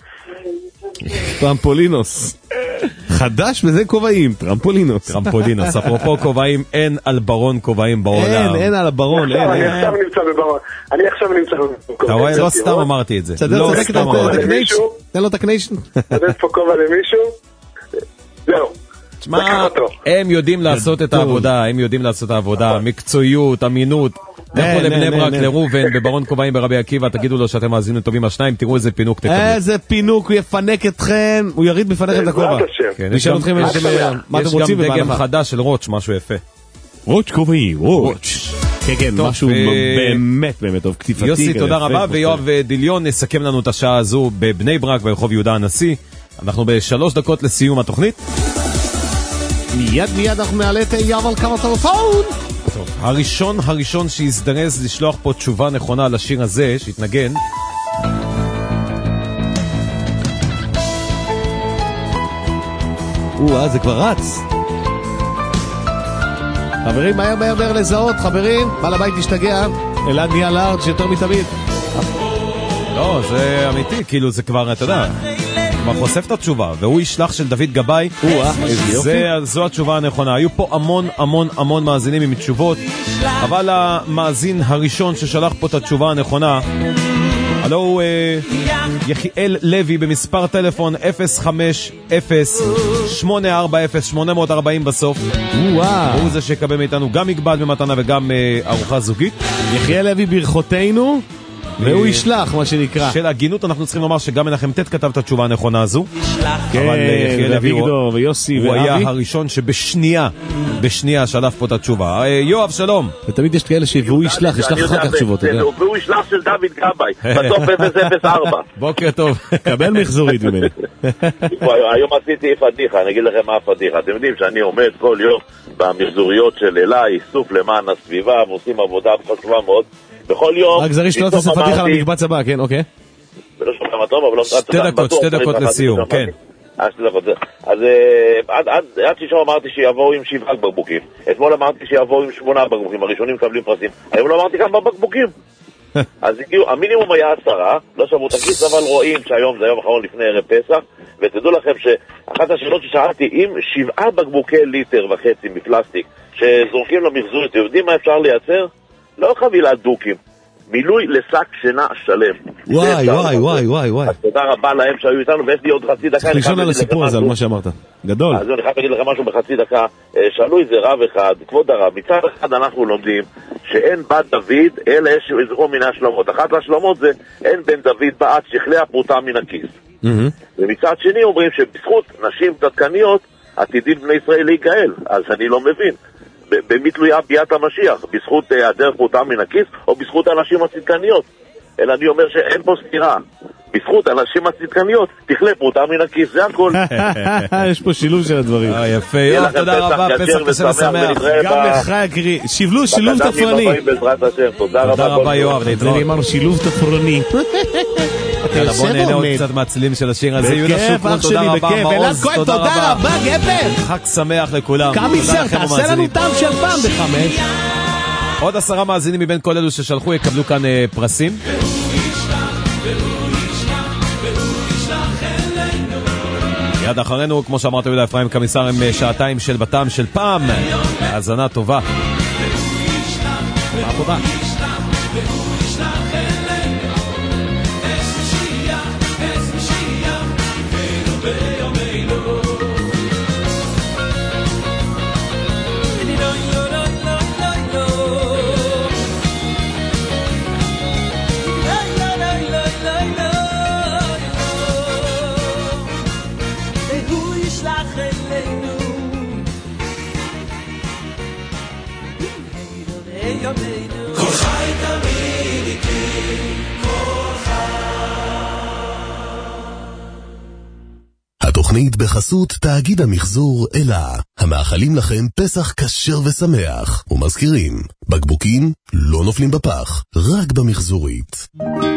טרמפולינוס. חדש בזה כובעים, טרמפולינוס. טרמפולינוס. אפרופו כובעים, אין על ברון כובעים בעולם. אין, אין על הברון. אני עכשיו נמצא בברון. אני עכשיו נמצא בברון. אתה רואה, לא סתם אמרתי את זה. לא סתם אמרתי את זה. תן לו את הקניישן. תן פה כובע למישהו. זהו. תשמע, הם יודעים לעשות את העבודה, הם יודעים לעשות את העבודה, מקצועיות, אמינות. לכו לבני ברק, לרובן, בברון כובעים ברבי עקיבא, תגידו לו שאתם מאזינים טובים השניים, תראו איזה פינוק תקבלו. איזה פינוק, הוא יפנק אתכם, הוא יריד בפניכם את הכובע. נשאל אתכם מה אתם רוצים. יש גם דגם חדש של רוץ', משהו יפה. רוץ' כובעים, רוץ'. כן, כן, משהו באמת באמת טוב, קטיפתי. יוסי, תודה רבה, ויואב דיליון נסכם לנו את השעה הזו בבני ברק ברחוב יהודה הנשיא. אנחנו בשלוש דקות לסיום התוכנית. מיד מיד אנחנו נעלה את יואב על קו הטלפון. טוב, הראשון הראשון שיזדרז לשלוח פה תשובה נכונה לשיר הזה שהתנגן. או, זה כבר רץ. חברים, מהר מהר מהר לזהות, חברים, בעל הבית תשתגע, אלעד נהיה לארג' יותר מתמיד. לא, זה אמיתי, כאילו זה כבר, אתה יודע, כבר חושף את התשובה, והוא ישלח של דוד גבאי. זו התשובה הנכונה. היו פה המון המון המון מאזינים עם תשובות, אבל המאזין הראשון ששלח פה את התשובה הנכונה, הלו יחיאל לוי במספר טלפון אפס חמש אפס שמונה ארבע אפס שמונה ארבע אפס בסוף. הוא זה שיקבל מאיתנו גם מגבל במתנה וגם ארוחה זוגית. יחיאל לוי ברכותינו, והוא ישלח, מה שנקרא. של הגינות אנחנו צריכים לומר שגם מנחם טט כתב את התשובה הנכונה הזו. כן, ואביגדור ויוסי ואבי. הוא היה הראשון שבשנייה, בשנייה שלף פה את התשובה. יואב, שלום. ותמיד יש כאלה שהוא ישלח, ישלח אחר כך תשובות. והוא ישלח של דוד גבאי, בסוף אפס אפס ארבע. בוקר טוב. קבל מחזורית ממני. היום עשיתי פדיחה, אני אגיד לכם מה הפדיחה. אתם יודעים שאני עומד כל יום במחזוריות של אליי, איסוף למען הסביבה, ועושים עבודה חשובה מאוד. בכל יום... רק זריש לא תעשה פתיחה למקבץ הבא, כן, אוקיי. ולא שומע מה טוב, אבל לא... שתי דקות, שתי דקות לסיום, כן. שתי דקות. אז עד שישור אמרתי שיבואו עם שבעה בקבוקים. אתמול אמרתי שיבואו עם שמונה בקבוקים, הראשונים מקבלים פרסים. היום לא אמרתי כמה בקבוקים. אז הגיעו, המינימום היה עשרה, לא שמעו את הכיס, אבל רואים שהיום זה היום האחרון לפני ערב פסח, ותדעו לכם שאחת השאלות ששאלתי, אם שבעה בקבוקי ליטר וחצי מפלסטיק שזורקים למחזור, אתם יודעים מה אפשר לייצר? לא חבילת דוקים, מילוי לשק שינה שלם. וואי, וואי, וואי, וואי, וואי. אז תודה רבה להם שהיו איתנו, ויש לי עוד חצי דקה. צריך לישון על הסיפור הזה, על מה שאמרת. גדול. אז אני חייב להגיד לכם משהו בחצי דקה. שאלו איזה רב אחד, כבוד הרב, מצד אחד אנחנו לומדים שאין בת דוד, אלא יש איזו מיני השלמות. אחת השלמות זה, אין בן דוד בעט שכלי פרוטה מן הכיס. ומצד שני אומרים שבזכות נשים צדקניות, עתידים בני ישראל להיגאל. אז אני לא מבין. במי תלויה ביאת המשיח? בזכות היעדר פרוטה מן הכיס, או בזכות הנשים הצדקניות? אלא אני אומר שאין פה סתירה. בזכות הנשים הצדקניות, תכלה פרוטה מן הכיס, זה הכל. יש פה שילוב של הדברים. יפה, יום, תודה רבה, פסח קשה ושמח. גם לך יקרי, שילוב, שילוב תפרני. תודה רבה, יואב, זה אמרנו שילוב תפרני. בוא נהנה עוד קצת מהצלילים של השיר הזה. יהודה שוקרון, תודה רבה, מעוז, תודה רבה, גבר. חג שמח לכולם. קמיסר, תעשה לנו טעם של פעם בחמש. עוד עשרה מאזינים מבין כל אלו ששלחו יקבלו כאן פרסים. יד אחרינו, כמו שאמרת יהודה אפרים קמיסר, הם שעתיים של בתם של פעם. האזנה טובה. מה טובה? כל חי תמיד איתי, כל חי. התוכנית בחסות תאגיד המחזור אלה, המאחלים לכם פסח כשר ושמח, ומזכירים, בקבוקים לא נופלים בפח, רק במחזורית.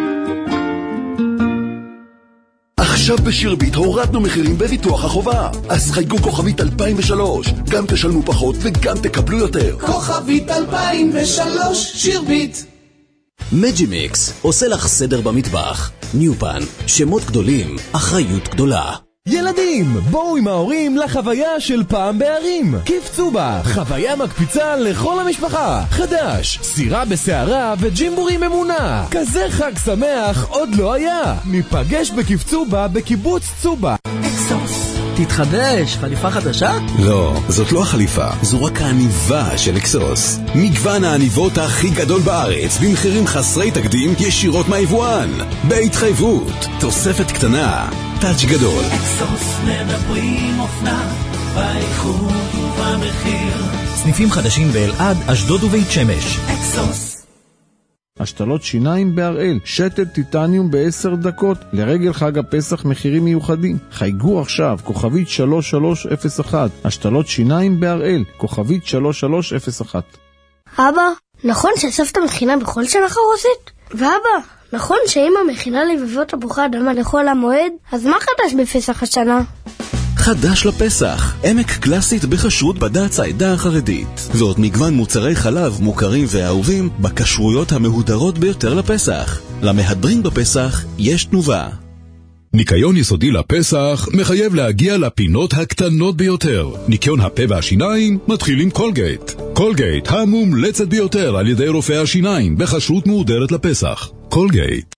עכשיו בשירבית הורדנו מחירים בביטוח החובה. אז חייגו כוכבית אלפיים ושלוש, גם תשלמו פחות וגם תקבלו יותר. כוכבית אלפיים ושלוש, שירבית. מג'ימיקס עושה לך סדר במטבח. ניופן, שמות גדולים, אחריות גדולה. ילדים, בואו עם ההורים לחוויה של פעם בערים. כיף צובה, חוויה מקפיצה לכל המשפחה. חדש, סירה בסערה וג'ימבורי ממונה. כזה חג שמח עוד לא היה. ניפגש בכיף צובה בקיבוץ צובה. אקסוס. תתחדש, חליפה חדשה? לא, זאת לא החליפה, זו רק העניבה של אקסוס. מגוון העניבות הכי גדול בארץ, במחירים חסרי תקדים ישירות מהיבואן. בהתחייבות, תוספת קטנה, טאץ' גדול. אקסוס מדברים אופנה, באיכות ובמחיר. סניפים חדשים באלעד, אשדוד ובית שמש. אקסוס. השתלות שיניים בהראל, שתל טיטניום בעשר דקות, לרגל חג הפסח מחירים מיוחדים. חייגו עכשיו, כוכבית שלוש שלוש אפס אחת, השתלות שיניים בהראל, כוכבית שלוש שלוש אפס אחת. אבא, נכון שסבתא מכינה בכל שנה חרוסית? ואבא, נכון שאמא מכינה לבבות תפוחי אדמה לכל המועד? אז מה חדש בפסח השנה? חדש לפסח, עמק קלאסית בכשרות בד"ץ העדה החרדית, ועוד מגוון מוצרי חלב מוכרים ואהובים בכשרויות המהודרות ביותר לפסח. למהדרים בפסח יש תנובה. ניקיון יסודי לפסח מחייב להגיע לפינות הקטנות ביותר. ניקיון הפה והשיניים מתחיל עם קולגייט. קולגייט, המומלצת ביותר על ידי רופאי השיניים בכשרות מהודרת לפסח. קולגייט.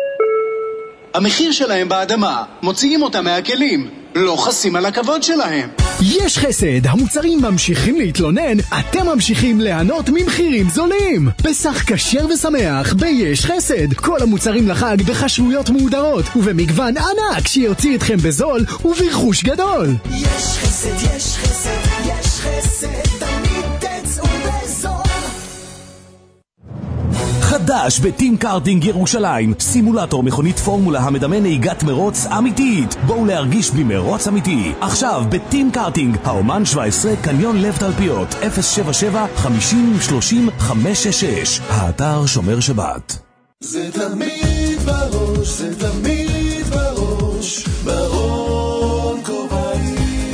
המחיר שלהם באדמה, מוציאים אותם מהכלים, לא חסים על הכבוד שלהם. יש חסד, המוצרים ממשיכים להתלונן, אתם ממשיכים ליהנות ממחירים זולים. פסח כשר ושמח ביש חסד, כל המוצרים לחג בחשויות מהודרות ובמגוון ענק שיוציא אתכם בזול וברכוש גדול. יש חסד, יש חסד, יש חסד, תמיד תצאו בזול. חדש בטים קארטינג ירושלים, סימולטור מכונית פורמולה המדמה נהיגת מרוץ אמיתית. בואו להרגיש במרוץ אמיתי. עכשיו בטים קארטינג, האומן שבע עשרה, קניון לב תלפיות, אפס שבע שבע חמישים שלושים חמש שש שש. האתר שומר שבת. זה תמיד בראש, זה תמיד בראש, ברון כובעים.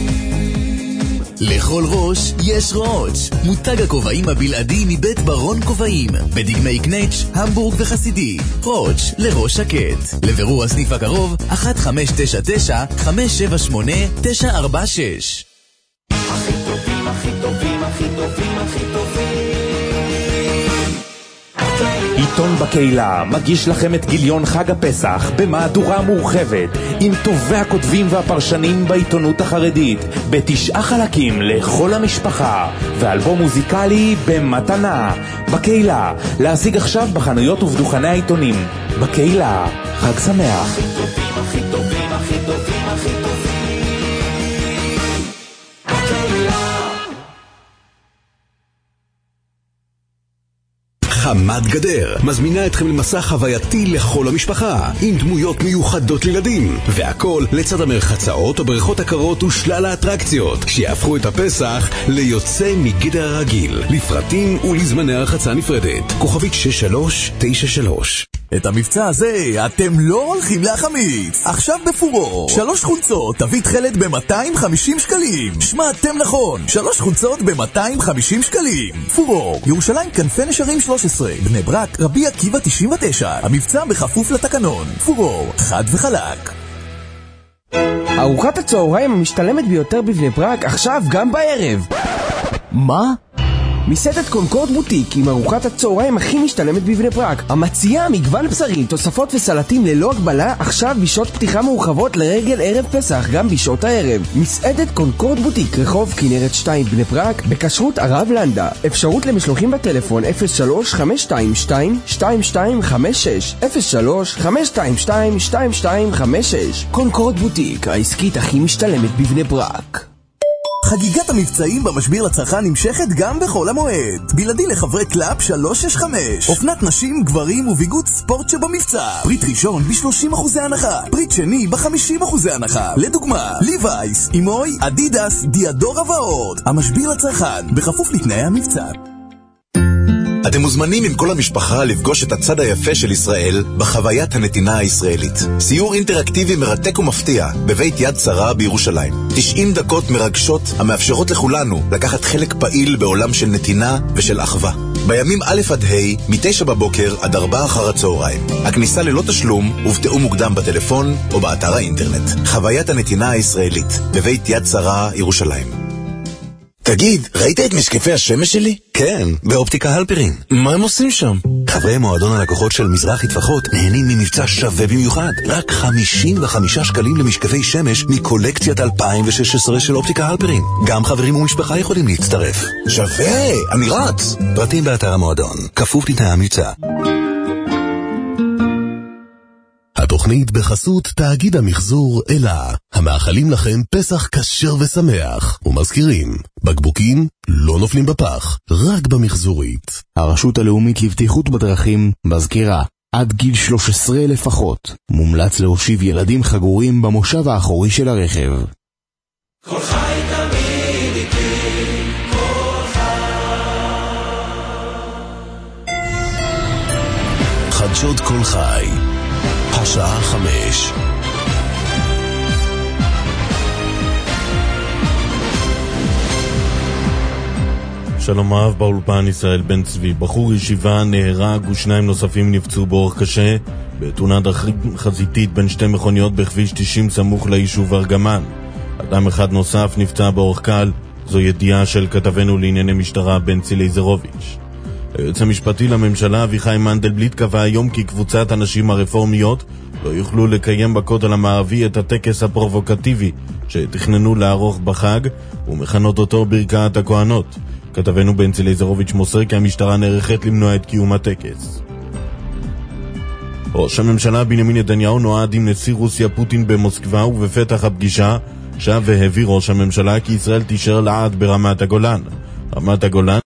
לכל ראש יש ראש. מותג הכובעים הבלעדי מבית ברון כובעים, בדגמי קנייץ', המבורג וחסידי. ראש לראש שקט. לבירור הסניף הקרוב אחת חמש תשע תשע חמש שבע שמונה תשע ארבע שש. הכי טובים, הכי טובים, הכי טובים, הכי טובים. העיתון בקהילה מגיש לכם את גיליון חג הפסח במהדורה מורחבת עם טובי הכותבים והפרשנים בעיתונות החרדית בתשעה חלקים לכל המשפחה ואלבום מוזיקלי במתנה. בקהילה, להשיג עכשיו בחנויות ובדוכני העיתונים. בקהילה, חג שמח. הכי טובים, הכי טובים, הכי טובים, הכי טובים. בקהילה. חמת גדר מזמינה אתכם למסע חווייתי לכל המשפחה עם דמויות מיוחדות לילדים והכל לצד המרחצאות ובריכות הקרות ושלל האטרקציות שיהפכו את הפסח ליוצא מגדר הרגיל. לפרטים ולזמני הרחצה נפרדת כוכבית שש שלוש תשע שלוש. את המבצע הזה אתם לא הולכים להחמיץ. עכשיו בפורור שלוש חולצות תווית חלד ב-מאתיים וחמישים שקלים. שמעתם נכון, שלוש חולצות ב-מאתיים וחמישים שקלים. פורור, ירושלים כנפי נשרים שלוש עשרה, בני ברק, רבי עקיבא תשעים ותשע. המבצע בכפוף לתקנון. פורור, חד וחלק. ארוחת הצהריים המשתלמת ביותר בבני ברק עכשיו גם בערב. מה? מסעדת קונקורד בוטיק עם ארוחת הצהריים הכי משתלמת בבני ברק, המציעה מגוון בשרי, תוספות וסלטים ללא הגבלה עכשיו בשעות פתיחה מאוחרות לרגל ערב פסח גם בשעות הערב. מסעדת קונקורד בוטיק, רחוב כנרת שתיים בני ברק, בכשרות הרב לנדה. אפשרות למשלוחים בטלפון אפס שלוש חמש שתיים שתיים שתיים שתיים חמש שש אפס שלוש חמש שתיים שתיים שתיים שתיים חמש שש. קונקורד בוטיק, העסקית הכי משתלמת בבני ברק. חגיגת המבצעים במשביר לצרכן נמשכת גם בחול המועד. בלעדי לחברי קלאפ שלוש שש חמש. אופנת נשים, גברים וביגוד ספורט שבמבצע. פריט ראשון ב-שלושים אחוזי הנחה. פריט שני ב-חמישים אחוזי הנחה. לדוגמה, ליווייס, אימוי, אדידס, דיאדורה ועוד. המשביר לצרכן, בכפוף לתנאי המבצע. אתם מוזמנים עם כל המשפחה לפגוש את הצד היפה של ישראל בחוויית הנתינה הישראלית. סיור אינטראקטיבי מרתק ומפתיע בבית יד שרה בירושלים. תשעים דקות מרגשות המאפשרות לכולנו לקחת חלק פעיל בעולם של נתינה ושל אחווה. בימים א' עד ה' מתשע בבוקר עד ארבע אחר הצהריים. הכניסה ללא תשלום ובתאום מוקדם בטלפון או באתר האינטרנט. חוויית הנתינה הישראלית בבית יד שרה ירושלים. תגיד, ראית את משקפי השמש שלי? כן, באופטיקה הלפרין. מה הם עושים שם? חברי מועדון הלקוחות של מזרחי טפחות נהנים ממבצע שווה במיוחד. רק חמישים וחמישה שקלים למשקפי שמש מקולקציית אלפיים ושש עשרה של אופטיקה הלפרין. גם חברים ומשפחה יכולים להצטרף. שווה, אני רץ. פרטים באתר המועדון, כפוף לתנאי המבצע. התוכנית בחסות תאגיד המחזור אלה, המאחלים לכם פסח כשר ושמח, ומזכירים, בקבוקים לא נופלים בפח, רק במחזורית. הרשות הלאומית לבטיחות בדרכים מזכירה, עד גיל שלוש עשרה לפחות, מומלץ להושיב ילדים חגורים במושב האחורי של הרכב. כל חי תמיד איתי, כל חי. חדשות כל חי, השעה חמש. שלום רב, באולפן ישראל בן צבי. בחור ישיבה נהרג ושניים נוספים נפצעו באורח קשה בתאונה דרכים חזיתית בין שתי מכוניות בכביש תשעים סמוך ליישוב ארגמן. אדם אחד נוסף נפצע באורח קל. זו ידיעה של כתבנו לענייני משטרה בנצי לייזרוביץ'. היועץ המשפטי לממשלה אביחי מנדלבליט קבע היום כי קבוצת הנשים הרפורמיות לא יוכלו לקיים בכותל המערבי את הטקס הפרובוקטיבי שתכננו לערוך בחג ומכנות אותו ברכת הכהנות. כתבנו בנצי לייזרוביץ' מוסר כי המשטרה נערכת למנוע את קיום הטקס. ראש הממשלה בנימין נתניהו נועד עם נשיא רוסיה פוטין במוסקבה, ובפתח הפגישה שב והביא ראש הממשלה כי ישראל תישאר לעד ברמת הגולן. רמת הגולן